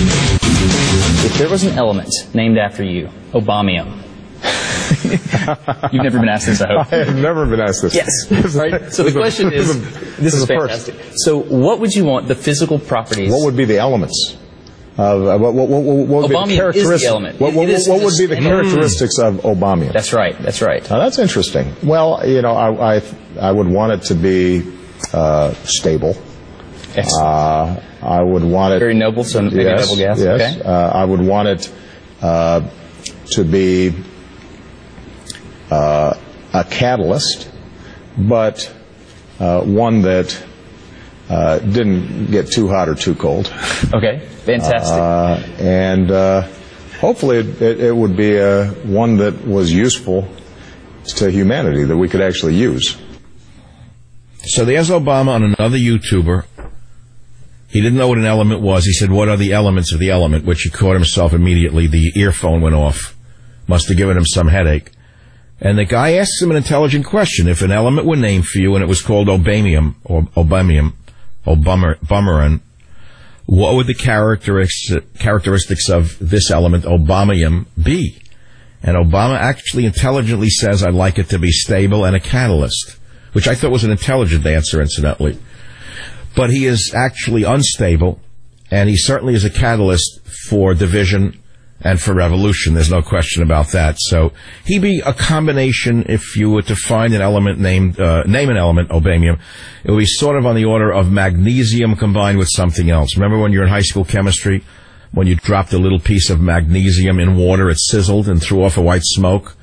If there was an element named after you, Obamium. You've never been asked this, I hope. I have never been asked this. Yes. Right? So the question is, this is fantastic. So what would you want the physical properties? What would be the elements? Of, uh, what, what, what, what would be the characteristics? Is the element. What, what, is, what would be the characteristics of Obamium? That's right. That's right. Now, that's interesting. Well, you know, I, I, I would want it to be uh, stable. Uh, I would want it... Very noble, so maybe yes, noble gas. Yes. Okay. Uh, I would want it... Uh, to be uh, a catalyst, but uh, one that uh, didn't get too hot or too cold. Okay, fantastic. Uh, and uh, hopefully it, it, it would be a, one that was useful to humanity, that we could actually use. So there's Obama on another YouTuber. He didn't know what an element was. He said, what are the elements of the element? Which he caught himself immediately. The earphone went off. Must have given him some headache. And the guy asks him an intelligent question. If an element were named for you and it was called Obamium, or Obamium, or Bummer, Bummeran, what would the characteristics, characteristics of this element, Obamium, be? And Obama actually intelligently says, I'd like it to be stable and a catalyst, which I thought was an intelligent answer, incidentally. But he is actually unstable, and he certainly is a catalyst for division and for revolution. There's no question about that. So he'd be a combination, if you were to find an element named, uh, name an element, Obamium, it would be sort of on the order of magnesium combined with something else. Remember when you're in high school chemistry, when you dropped a little piece of magnesium in water, it sizzled and threw off a white smoke?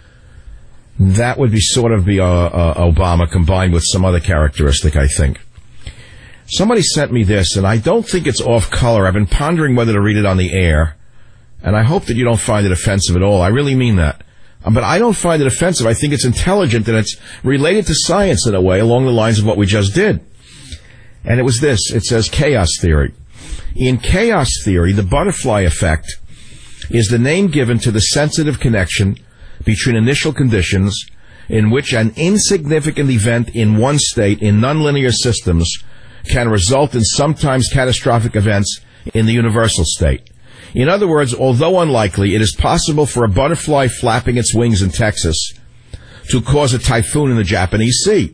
That would be sort of be uh, uh, Obama combined with some other characteristic, I think. Somebody sent me this, and I don't think it's off color. I've been pondering whether to read it on the air, and I hope that you don't find it offensive at all. I really mean that. But I don't find it offensive. I think it's intelligent, and it's related to science in a way, along the lines of what we just did. And it was this. It says chaos theory. In chaos theory, the butterfly effect is the name given to the sensitive connection between initial conditions in which an insignificant event in one state in nonlinear systems can result in sometimes catastrophic events in the universal state. In other words, although unlikely, it is possible for a butterfly flapping its wings in Texas to cause a typhoon in the Japanese Sea.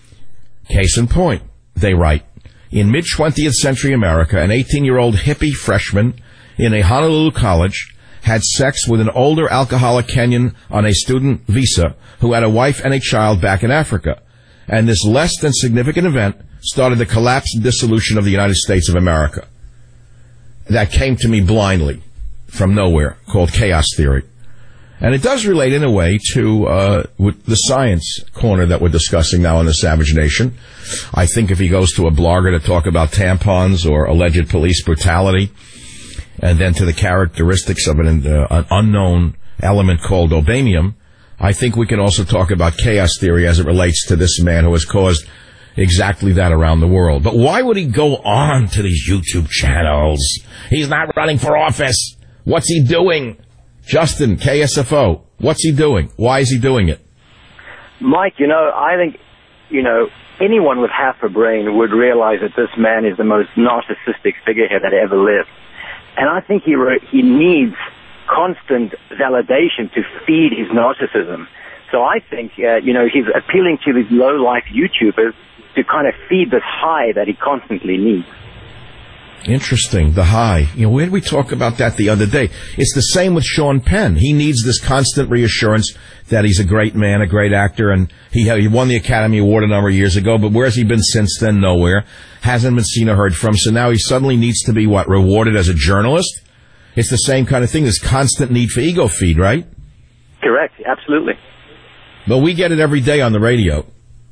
Case in point, they write, in mid-twentieth century America, an eighteen-year-old hippie freshman in a Honolulu college had sex with an older alcoholic Kenyan on a student visa who had a wife and a child back in Africa. And this less than significant event started the collapse and dissolution of the United States of America. That came to me blindly from nowhere, called chaos theory. And it does relate in a way to uh, with the science corner that we're discussing now in the Savage Nation. I think if he goes to a blogger to talk about tampons or alleged police brutality, and then to the characteristics of an, uh, an unknown element called Obamium, I think we can also talk about chaos theory as it relates to this man who has caused exactly that around the world. But why would he go on to these YouTube channels? He's not running for office. What's he doing? Justin, K S F O, what's he doing? Why is he doing it? Mike, you know, I think, you know, anyone with half a brain would realize that this man is the most narcissistic figurehead that ever lived. And I think he re- he needs constant validation to feed his narcissism. So I think, uh, you know, he's appealing to these low-life YouTubers to kind of feed this high that he constantly needs. Interesting, the high. You know, where did we talk about that the other day? It's the same with Sean Penn. He needs this constant reassurance that he's a great man, a great actor, and he, he won the Academy Award a number of years ago, but where has he been since then? Nowhere. Hasn't been seen or heard from, so now he suddenly needs to be, what, rewarded as a journalist? It's the same kind of thing, this constant need for ego feed, right? Correct, absolutely. But we get it every day on the radio.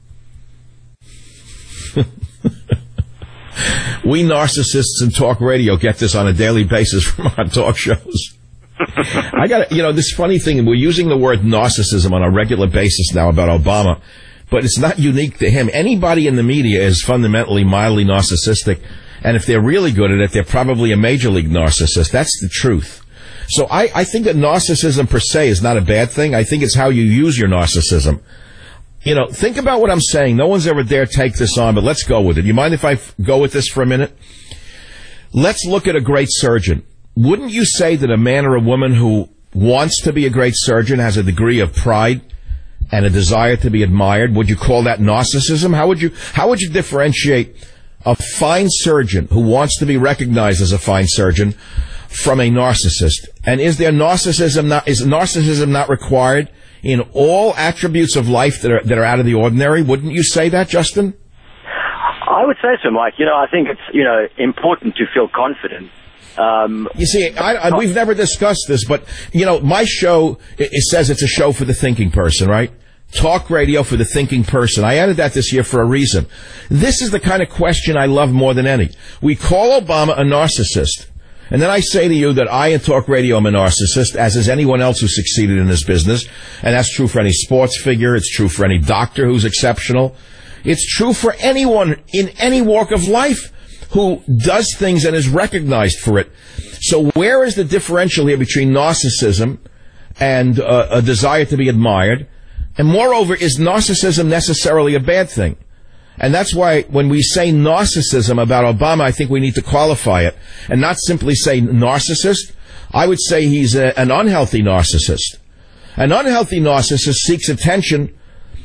We narcissists in talk radio get this on a daily basis from our talk shows. I got you know, this funny thing, we're using the word narcissism on a regular basis now about Obama, but it's not unique to him. Anybody in the media is fundamentally mildly narcissistic, and if they're really good at it, they're probably a major league narcissist. That's the truth. So I, I think that narcissism per se is not a bad thing. I think it's how you use your narcissism. You know, think about what I'm saying. No one's ever dare take this on, but let's go with it. You mind if I f- go with this for a minute? Let's look at a great surgeon. Wouldn't you say that a man or a woman who wants to be a great surgeon has a degree of pride and a desire to be admired? Would you call that narcissism? How would you, how would you differentiate a fine surgeon who wants to be recognized as a fine surgeon from a narcissist? And is there narcissism not, is narcissism not required in all attributes of life that are that are out of the ordinary? Wouldn't you say that, Justin? I would say so, Mike. You know, I think it's, you know, important to feel confident Um, you see, I, I, we've never discussed this, but, you know, my show, it, it says it's a show for the thinking person, right? Talk radio for the thinking person. I added that this year for a reason. This is the kind of question I love more than any. We call Obama a narcissist. And then I say to you that I in talk radio am a narcissist, as is anyone else who succeeded in this business. And that's true for any sports figure. It's true for any doctor who's exceptional. It's true for anyone in any walk of life who does things and is recognized for it. So where is the differential here between narcissism and uh, a desire to be admired? And moreover, is narcissism necessarily a bad thing? And that's why when we say narcissism about Obama, I think we need to qualify it and not simply say narcissist. I would say he's a, an unhealthy narcissist. An unhealthy narcissist seeks attention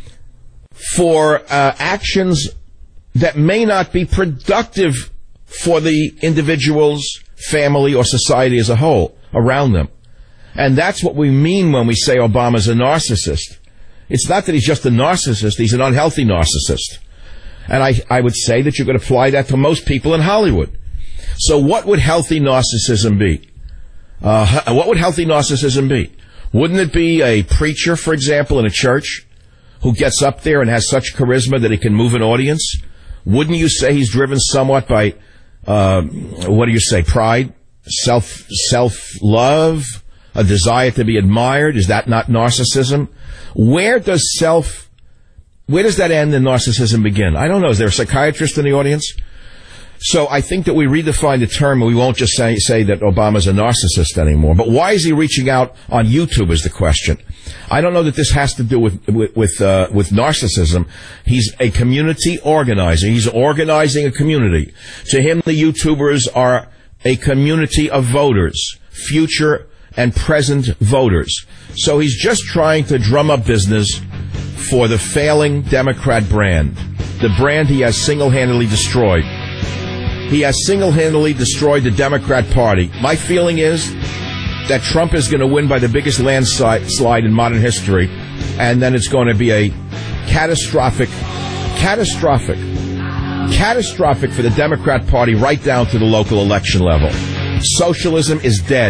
for uh, actions that may not be productive for the individual's family or society as a whole around them. And that's what we mean when we say Obama's a narcissist. It's not that he's just a narcissist, he's an unhealthy narcissist. And I, I would say that you could apply that to most people in Hollywood. So what would healthy narcissism be? Uh, what would healthy narcissism be? Wouldn't it be a preacher, for example, in a church who gets up there and has such charisma that he can move an audience? Wouldn't you say he's driven somewhat by, uh, what do you say, pride, self, self-love, a desire to be admired? Is that not narcissism? Where does self, where does that end and narcissism begin? I don't know. Is there a psychiatrist in the audience? So I think that we redefine the term and we won't just say, say that Obama's a narcissist anymore. But why is he reaching out on YouTube is the question. I don't know that this has to do with, with, with, uh, with narcissism. He's a community organizer. He's organizing a community. To him, the YouTubers are a community of voters, future and present voters. So he's just trying to drum up business for the failing Democrat brand, the brand he has single-handedly destroyed. He has single-handedly destroyed the Democrat Party. My feeling is that Trump is going to win by the biggest landslide in modern history, and then it's going to be a catastrophic, catastrophic, catastrophic for the Democrat Party right down to the local election level. Socialism is dead.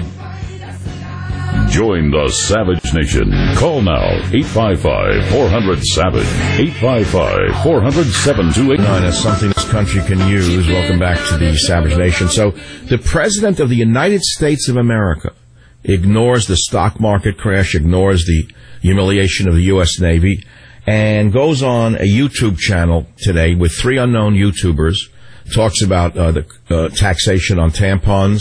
Join the Savage Nation. Call now, eight five five, four hundred, SAVAGE, eight five five, four hundred, seven two eight nine. That's something this country can use. Welcome back to the Savage Nation. So, the President of the United States of America ignores the stock market crash, ignores the humiliation of the U S Navy, and goes on a YouTube channel today with three unknown YouTubers, talks about uh, the uh, taxation on tampons,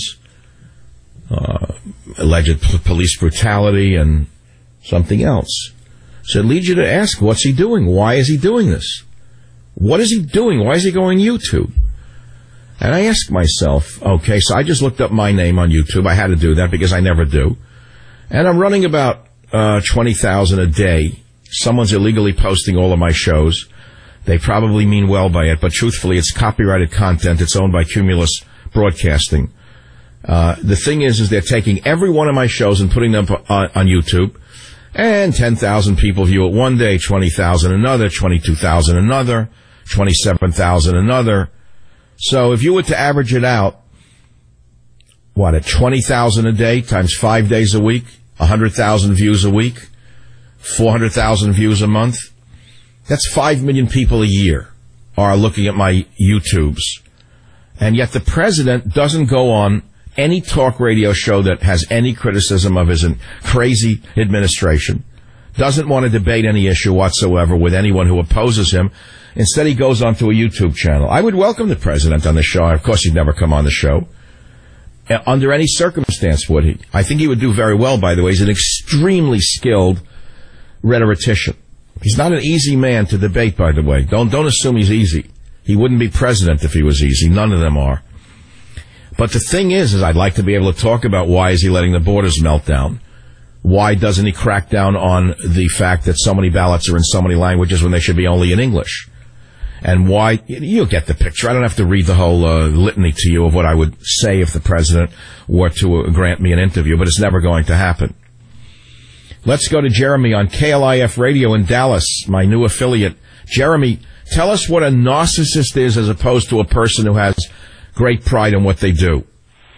uh, alleged p- police brutality, and something else. So it leads you to ask, what's he doing? Why is he doing this? What is he doing? Why is he going YouTube? And I ask myself, okay, so I just looked up my name on YouTube. I had to do that because I never do. And I'm running about uh, twenty thousand a day. Someone's illegally posting all of my shows. They probably mean well by it, but truthfully, it's copyrighted content. It's owned by Cumulus Broadcasting. Uh, the thing is, is they're taking every one of my shows and putting them on, on YouTube, and ten thousand people view it one day, twenty thousand another, twenty-two thousand another, twenty-seven thousand another. So if you were to average it out, what, at twenty thousand a day times five days a week, one hundred thousand views a week, four hundred thousand views a month, that's five million people a year are looking at my YouTubes. And yet the president doesn't go on any talk radio show that has any criticism of his crazy administration, doesn't want to debate any issue whatsoever with anyone who opposes him. Instead, he goes onto a YouTube channel. I would welcome the president on the show. Of course, he'd never come on the show. Under any circumstance, would he? I think he would do very well, by the way. He's an extremely skilled rhetorician. He's not an easy man to debate, by the way. Don't, don't assume he's easy. He wouldn't be president if he was easy. None of them are. But the thing is, is I'd like to be able to talk about why is he letting the borders melt down? Why doesn't he crack down on the fact that so many ballots are in so many languages when they should be only in English? And why, you'll get the picture. I don't have to read the whole uh, litany to you of what I would say if the president were to uh, grant me an interview, but it's never going to happen. Let's go to Jeremy on K L I F Radio in Dallas, my new affiliate. Jeremy, tell us what a narcissist is as opposed to a person who has great pride in what they do.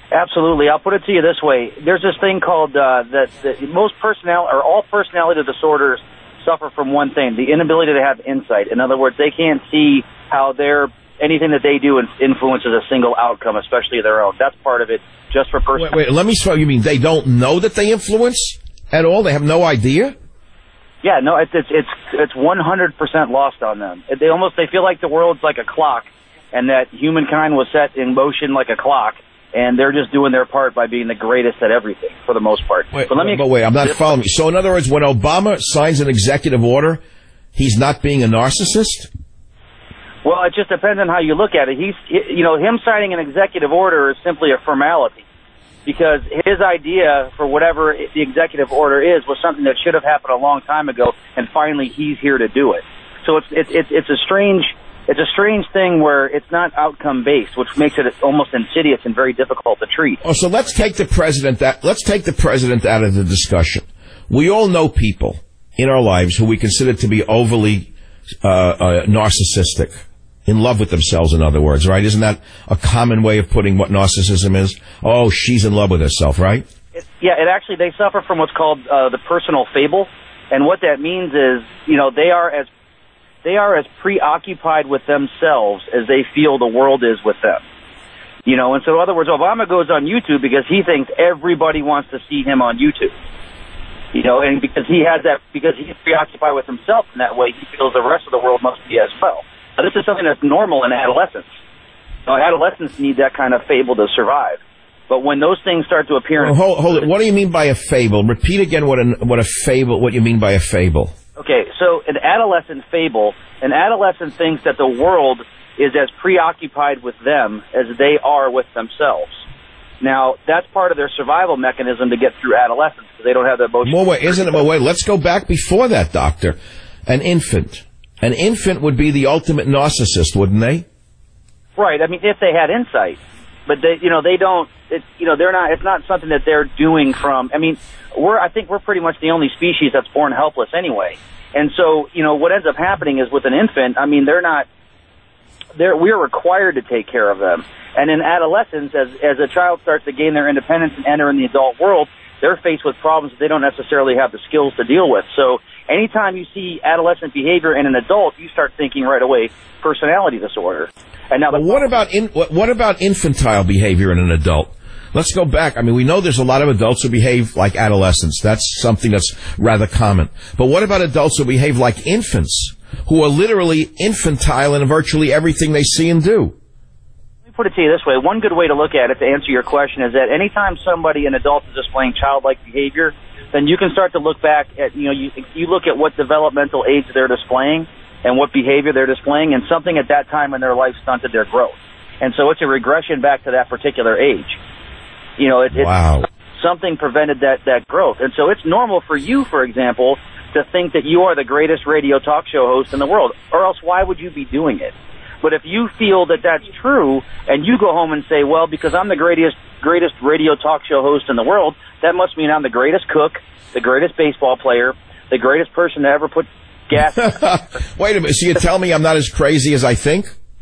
Absolutely. I'll put it to you this way. There's this thing called uh, that, that most personal or all personality disorders suffer from one thing, the inability to have insight. In other words, they can't see how their anything that they do influences a single outcome, especially their own. That's part of it, just for personal. Wait, wait, let me start. You mean they don't know that they influence at all? They have no idea? Yeah, no, it's it's it's it's one hundred percent lost on them. They almost they feel like the world's like a clock, and that humankind was set in motion like a clock, and they're just doing their part by being the greatest at everything for the most part. Wait, but let me but wait, I'm not following you. So in other words, when Obama signs an executive order, he's not being a narcissist? Well, it just depends on how you look at it. He's, you know, him signing an executive order is simply a formality, because his idea for whatever the executive order is was something that should have happened a long time ago, and finally he's here to do it. So it's it's it's, it's a strange it's a strange thing where it's not outcome based, which makes it almost insidious and very difficult to treat. Oh, so let's take the president that let's take the president out of the discussion. We all know people in our lives who we consider to be overly uh, uh, narcissistic. In love with themselves, in other words, right? Isn't that a common way of putting what narcissism is? Oh, she's in love with herself, right? It, yeah, it actually, they suffer from what's called uh, the personal fable. And what that means is, you know, they are as they are as preoccupied with themselves as they feel the world is with them. You know, and so in other words, Obama goes on YouTube because he thinks everybody wants to see him on YouTube. You know, and because he has that, because he's preoccupied with himself in that way, he feels the rest of the world must be as well. Now, this is something that's normal in adolescence. You know, adolescents need that kind of fable to survive. But when those things start to appear... Well, hold, hold it. What do you mean by a fable? Repeat again what, an, what a fable, what you mean by a fable. Okay, so an adolescent fable, an adolescent thinks that the world is as preoccupied with them as they are with themselves. Now, that's part of their survival mechanism to get through adolescence, because they don't have the emotion. Well, wait, isn't it? Well, wait, let's go back before that, doctor. An infant. An infant would be the ultimate narcissist, wouldn't they? Right. I mean, if they had insight, but they, you know, they don't. It, you know, they're not. It's not something that they're doing from. I mean, we're. I think we're pretty much the only species that's born helpless anyway. And so, you know, what ends up happening is with an infant. I mean, they're not. They're. We're required to take care of them. And in adolescence, as as a child starts to gain their independence and enter in the adult world, they're faced with problems that they don't necessarily have the skills to deal with. So anytime you see adolescent behavior in an adult, you start thinking right away personality disorder. And now, well, what about in, what, what about infantile behavior in an adult? Let's go back. I mean, we know there's a lot of adults who behave like adolescents. That's something that's rather common. But what about adults who behave like infants, who are literally infantile in virtually everything they see and do? Put it to you this way, one good way to look at it to answer your question is that anytime somebody, an adult, is displaying childlike behavior, then you can start to look back at, you know, you, you look at what developmental age they're displaying and what behavior they're displaying, and something at that time in their life stunted their growth. And so it's a regression back to that particular age. You know, it, wow. it's something prevented that, that growth. And so it's normal for you, for example, to think that you are the greatest radio talk show host in the world, or else why would you be doing it? But if you feel that that's true, and you go home and say, well, because I'm the greatest greatest radio talk show host in the world, that must mean I'm the greatest cook, the greatest baseball player, the greatest person to ever put gas... Wait a minute, so you tell me I'm not as crazy as I think?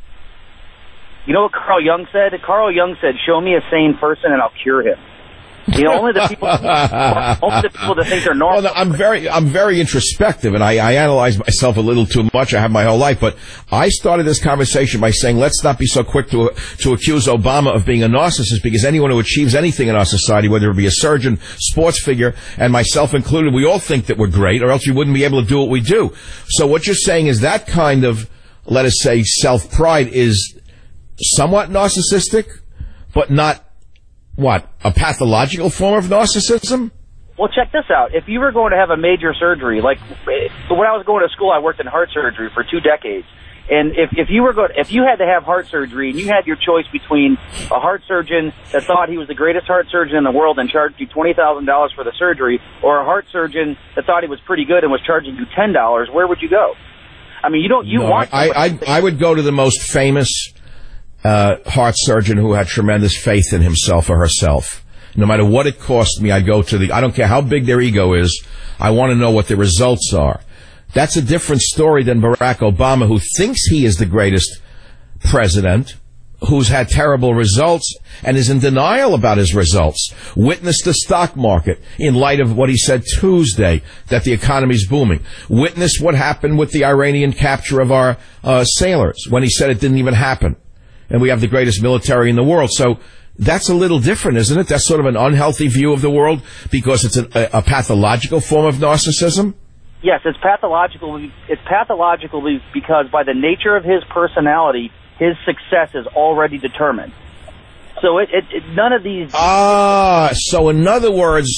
You know what Carl Jung said? Carl Jung said, show me a sane person and I'll cure him. You know, only the people, only the people that think they're normal. Well, I'm very, I'm very introspective, and I, I analyze myself a little too much. I have my whole life, but I started this conversation by saying, let's not be so quick to to accuse Obama of being a narcissist, because anyone who achieves anything in our society, whether it be a surgeon, sports figure, and myself included, we all think that we're great, or else we wouldn't be able to do what we do. So what you're saying is that kind of, let us say, self-pride is somewhat narcissistic, but not. What, a pathological form of narcissism? Well, check this out. If you were going to have a major surgery, like when I was going to school, I worked in heart surgery for two decades. And if, if you were going, if you had to have heart surgery and you had your choice between a heart surgeon that thought he was the greatest heart surgeon in the world and charged you twenty thousand dollars for the surgery, or a heart surgeon that thought he was pretty good and was charging you ten dollars, where would you go? I mean, you don't, you no, want... I, I, I would go to the most famous... Uh, heart surgeon who had tremendous faith in himself or herself. No matter what it cost me, I'd go to the, I don't care how big their ego is, I want to know what the results are. That's a different story than Barack Obama, who thinks he is the greatest president, who's had terrible results and is in denial about his results. Witness the stock market in light of what he said Tuesday, that the economy's booming. Witness what happened with the Iranian capture of our uh, sailors when he said it didn't even happen. And we have the greatest military in the world. So that's a little different, isn't it? That's sort of an unhealthy view of the world because it's a, a pathological form of narcissism? Yes, it's pathological. It's pathological because by the nature of his personality, his success is already determined. So it, it, it none of these... Ah, so in other words,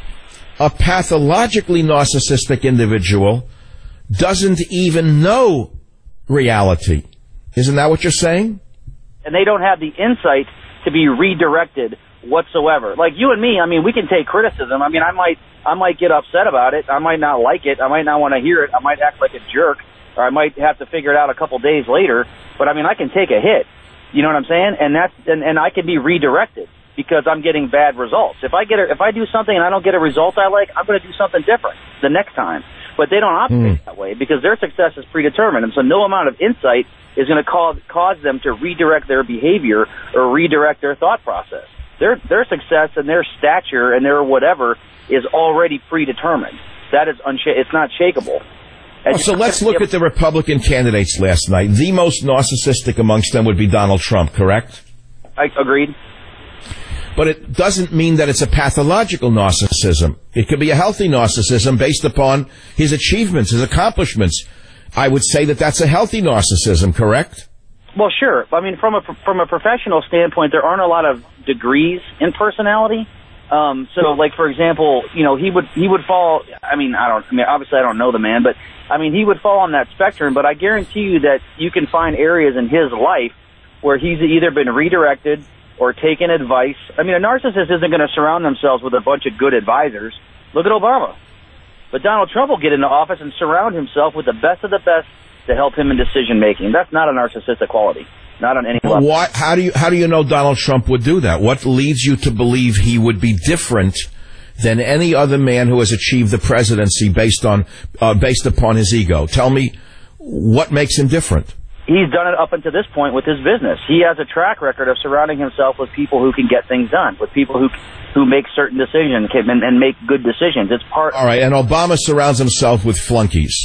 a pathologically narcissistic individual doesn't even know reality. Isn't that what you're saying? And they don't have the insight to be redirected whatsoever. Like you and me, I mean, we can take criticism. I mean, I might, I might get upset about it. I might not like it. I might not want to hear it. I might act like a jerk, or I might have to figure it out a couple days later. But I mean, I can take a hit. You know what I'm saying? And that's, and, and I can be redirected because I'm getting bad results. If I get a, if I do something and I don't get a result I like, I'm going to do something different the next time. But they don't operate mm. that way because their success is predetermined. And so no amount of insight is going to cause, cause them to redirect their behavior or redirect their thought process. Their, their success and their stature and their whatever is already predetermined. That is unsha- it's not shakeable. Oh, so let's look at the Republican candidates last night. The most narcissistic amongst them would be Donald Trump, correct? I agreed. But it doesn't mean that it's a pathological narcissism. It could be a healthy narcissism based upon his achievements, his accomplishments. I would say that that's a healthy narcissism, correct? Well, sure. I mean, from a from a professional standpoint, there aren't a lot of degrees in personality. Um, so, like for example, you know, he would he would fall. I mean, I don't. I mean, obviously, I don't know the man, but I mean, he would fall on that spectrum. But I guarantee you that you can find areas in his life where he's either been redirected or taken advice. I mean, a narcissist isn't going to surround themselves with a bunch of good advisors. Look at Obama. But Donald Trump will get into office and surround himself with the best of the best to help him in decision making. That's not a narcissistic quality. Not on any level. What, how do you how do you know Donald Trump would do that? What leads you to believe he would be different than any other man who has achieved the presidency based on uh, based upon his ego? Tell me what makes him different. He's done it up until this point with his business. He has a track record of surrounding himself with people who can get things done, with people who who make certain decisions and, and make good decisions. It's part. All right, and Obama surrounds himself with flunkies.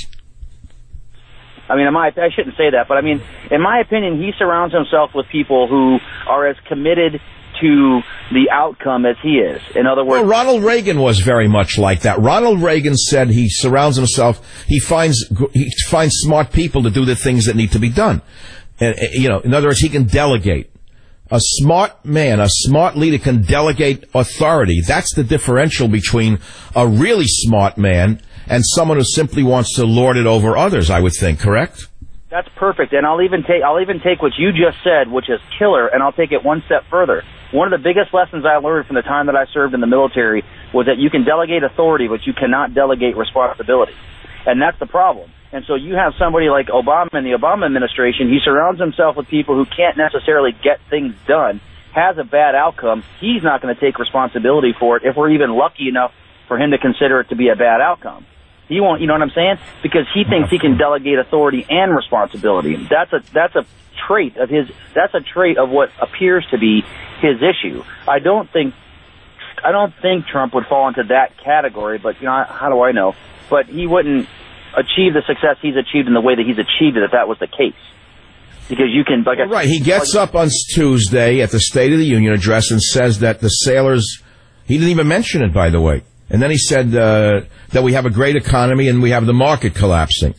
I mean, in my, I shouldn't say that, but I mean, in my opinion, he surrounds himself with people who are as committed to the outcome as he is. In other words, well, Ronald Reagan was very much like that. Ronald Reagan said he surrounds himself, he finds he finds smart people to do the things that need to be done. And, you know, in other words, he can delegate. A smart man, a smart leader can delegate authority. That's the differential between a really smart man and someone who simply wants to lord it over others, I would think, correct? That's perfect. And I'll even take I'll even take what you just said, which is killer, and I'll take it one step further. One of the biggest lessons I learned from the time that I served in the military was that you can delegate authority, but you cannot delegate responsibility. And that's the problem. And so you have somebody like Obama in the Obama administration, he surrounds himself with people who can't necessarily get things done, has a bad outcome. He's not going to take responsibility for it if we're even lucky enough for him to consider it to be a bad outcome. He won't, you know what I'm saying? Because he thinks he can delegate authority and responsibility. That's a that's a trait of his. That's a trait of what appears to be his issue. I don't think I don't think Trump would fall into that category. But you know, how do I know? But he wouldn't achieve the success he's achieved in the way that he's achieved it if that was the case. Because you can, like, well, right? He gets like, up on Tuesday at the State of the Union address and says that the sailors. He didn't even mention it, by the way. And then he said uh, that we have a great economy and we have the market collapsing.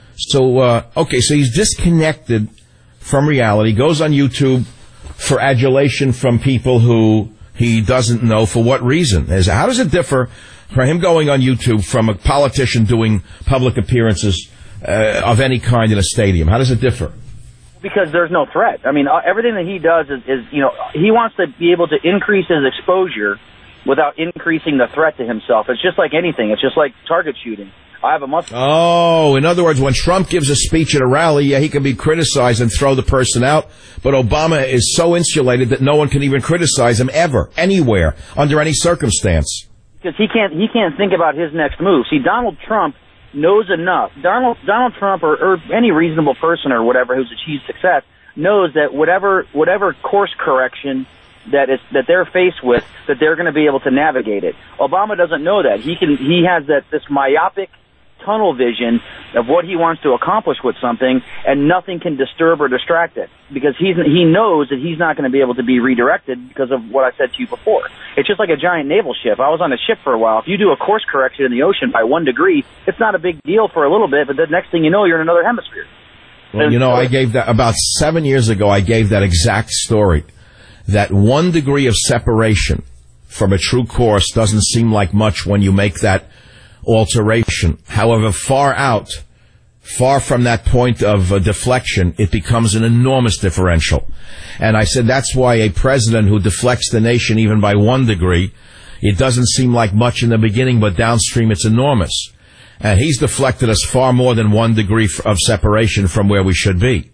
So, uh, okay, so he's disconnected from reality, goes on YouTube for adulation from people who he doesn't know for what reason. How does it differ for him going on YouTube from a politician doing public appearances uh, of any kind in a stadium? How does it differ? Because there's no threat. I mean, everything that he does is, is, you know, he wants to be able to increase his exposure without increasing the threat to himself. It's just like anything. It's just like target shooting. I have a muscle. Oh, in other words, when Trump gives a speech at a rally, yeah, he can be criticized and throw the person out, but Obama is so insulated that no one can even criticize him ever, anywhere, under any circumstance. Because he can't, he can't think about his next move. See, Donald Trump knows enough. Donald, Donald Trump or, or any reasonable person or whatever who's achieved success knows that whatever whatever course correction that is that they're faced with, that they're going to be able to navigate it. Obama doesn't know that. He can he has that this myopic tunnel vision of what he wants to accomplish with something, and nothing can disturb or distract it, because he's he knows that he's not going to be able to be redirected because of what I said to you before. It's just like a giant naval ship. I was on a ship for a while. If you do a course correction in the ocean by one degree, it's not a big deal for a little bit, but the next thing you know, you're in another hemisphere. Well, and you know, I gave that about seven years ago. I gave that exact story. That one degree of separation from a true course doesn't seem like much when you make that alteration. However, far out, far from that point of uh, deflection, it becomes an enormous differential. And I said that's why a president who deflects the nation even by one degree, it doesn't seem like much in the beginning, but downstream it's enormous. And he's deflected us far more than one degree f- of separation from where we should be.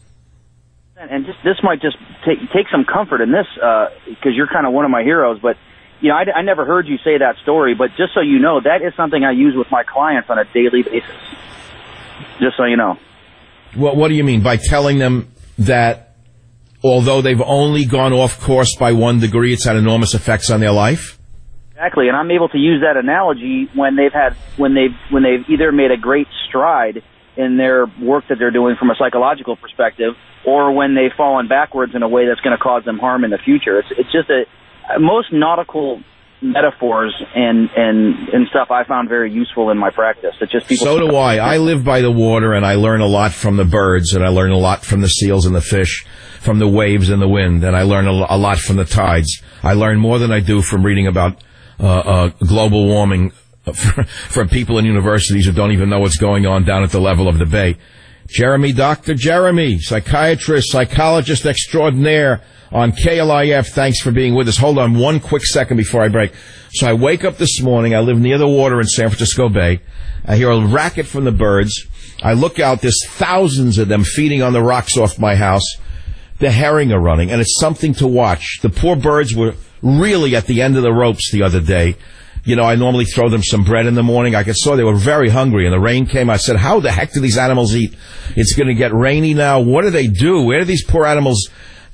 And just this might just take take some comfort in this, because uh, you're kind of one of my heroes. But you know, I, I never heard you say that story. But just so you know, that is something I use with my clients on a daily basis. Just so you know. Well, what do you mean by telling them that although they've only gone off course by one degree, it's had enormous effects on their life? Exactly, and I'm able to use that analogy when they've had when they've when they've either made a great stride in their work that they're doing from a psychological perspective, or when they've fallen backwards in a way that's going to cause them harm in the future. It's it's just a most nautical metaphors and and and stuff I found very useful in my practice. It's just people. So do I. I live by the water, and I learn a lot from the birds, and I learn a lot from the seals and the fish, from the waves and the wind, and I learn a, a lot from the tides. I learn more than I do from reading about uh, uh global warming from people in universities who don't even know what's going on down at the level of the bay. Jeremy, Doctor Jeremy, psychiatrist, psychologist extraordinaire on K L I F. Thanks for being with us. Hold on one quick second before I break. So I wake up this morning. I live near the water in San Francisco Bay. I hear a racket from the birds. I look out. There's thousands of them feeding on the rocks off my house. The herring are running, and it's something to watch. The poor birds were really at the end of the ropes the other day. You know, I normally throw them some bread in the morning. I could saw they were very hungry, and the rain came. I said, how the heck do these animals eat? It's going to get rainy now. What do they do? Where do these poor animals...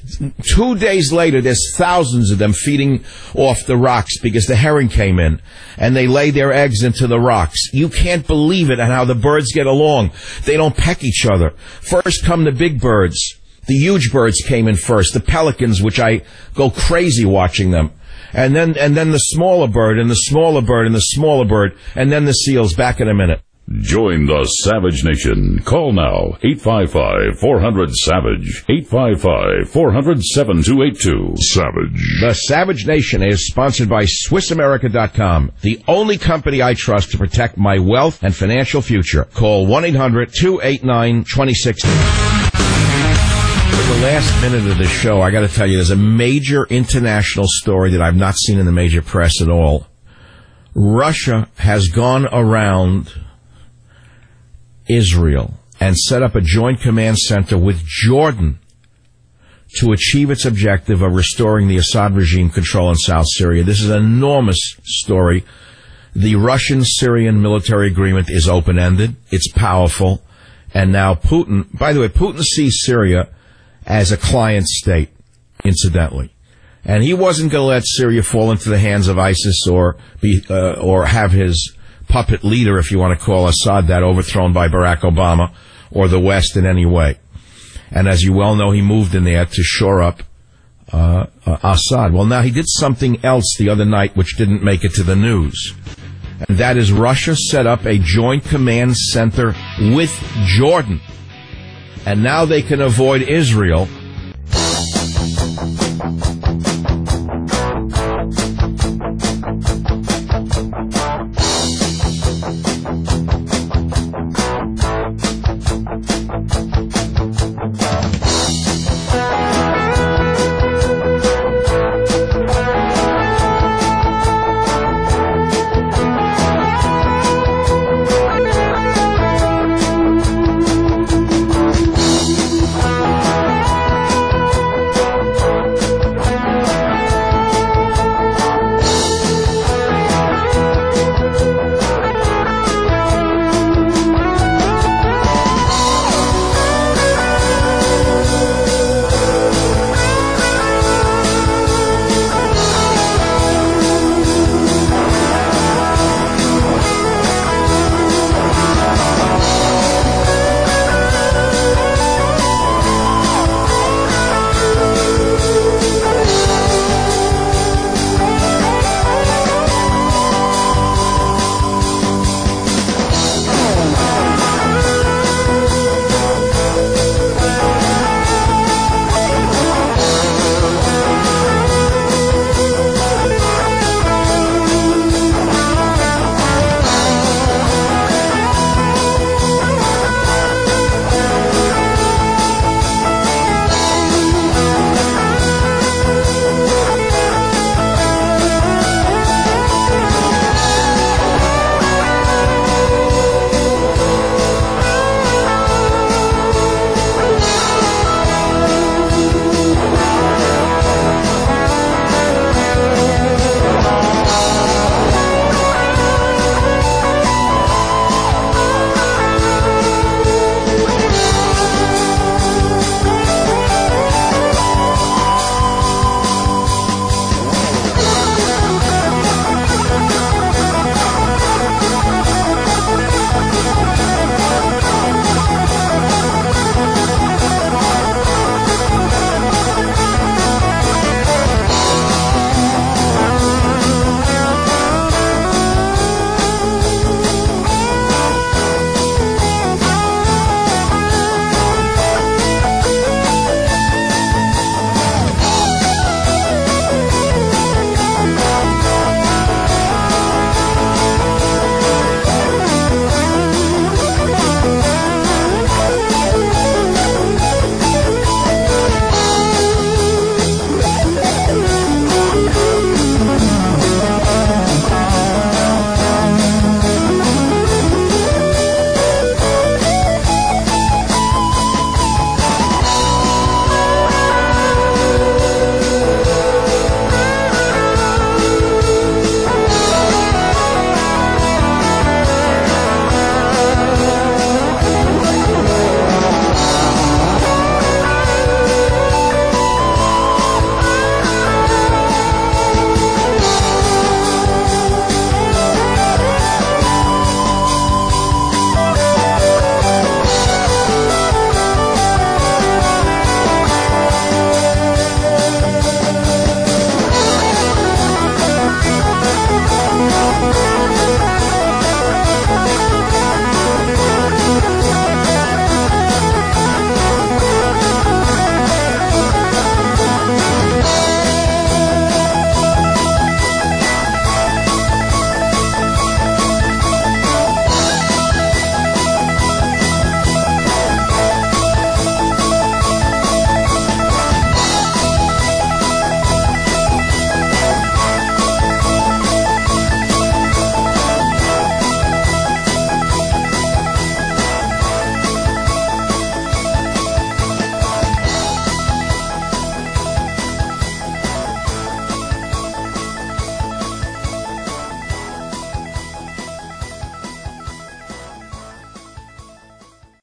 Two days later, there's thousands of them feeding off the rocks because the herring came in, and they lay their eggs into the rocks. You can't believe it and how the birds get along. They don't peck each other. First come the big birds. The huge birds came in first, the pelicans, which I go crazy watching them. And then, and then the smaller bird, and the smaller bird, and the smaller bird, and then the seals. Back in a minute. Join the Savage Nation. Call now, eight five five, four hundred, SAVAGE, eight five five, four hundred, seven two eight two. Savage. The Savage Nation is sponsored by Swiss America dot com, the only company I trust to protect my wealth and financial future. Call one eight hundred, two eight nine, two six zero zero. For the last minute of the show, I got to tell you, there's a major international story that I've not seen in the major press at all. Russia has gone around Israel and set up a joint command center with Jordan to achieve its objective of restoring the Assad regime control in South Syria. This is an enormous story. The Russian-Syrian military agreement is open-ended. It's powerful. And now Putin, by the way, Putin sees Syria as a client state, incidentally. And he wasn't going to let Syria fall into the hands of ISIS or be, uh, or have his puppet leader, if you want to call Assad that, overthrown by Barack Obama or the West in any way. And as you well know, he moved in there to shore up uh, uh, Assad. Well, now he did something else the other night which didn't make it to the news. And that is Russia set up a joint command center with Jordan. And now they can avoid Israel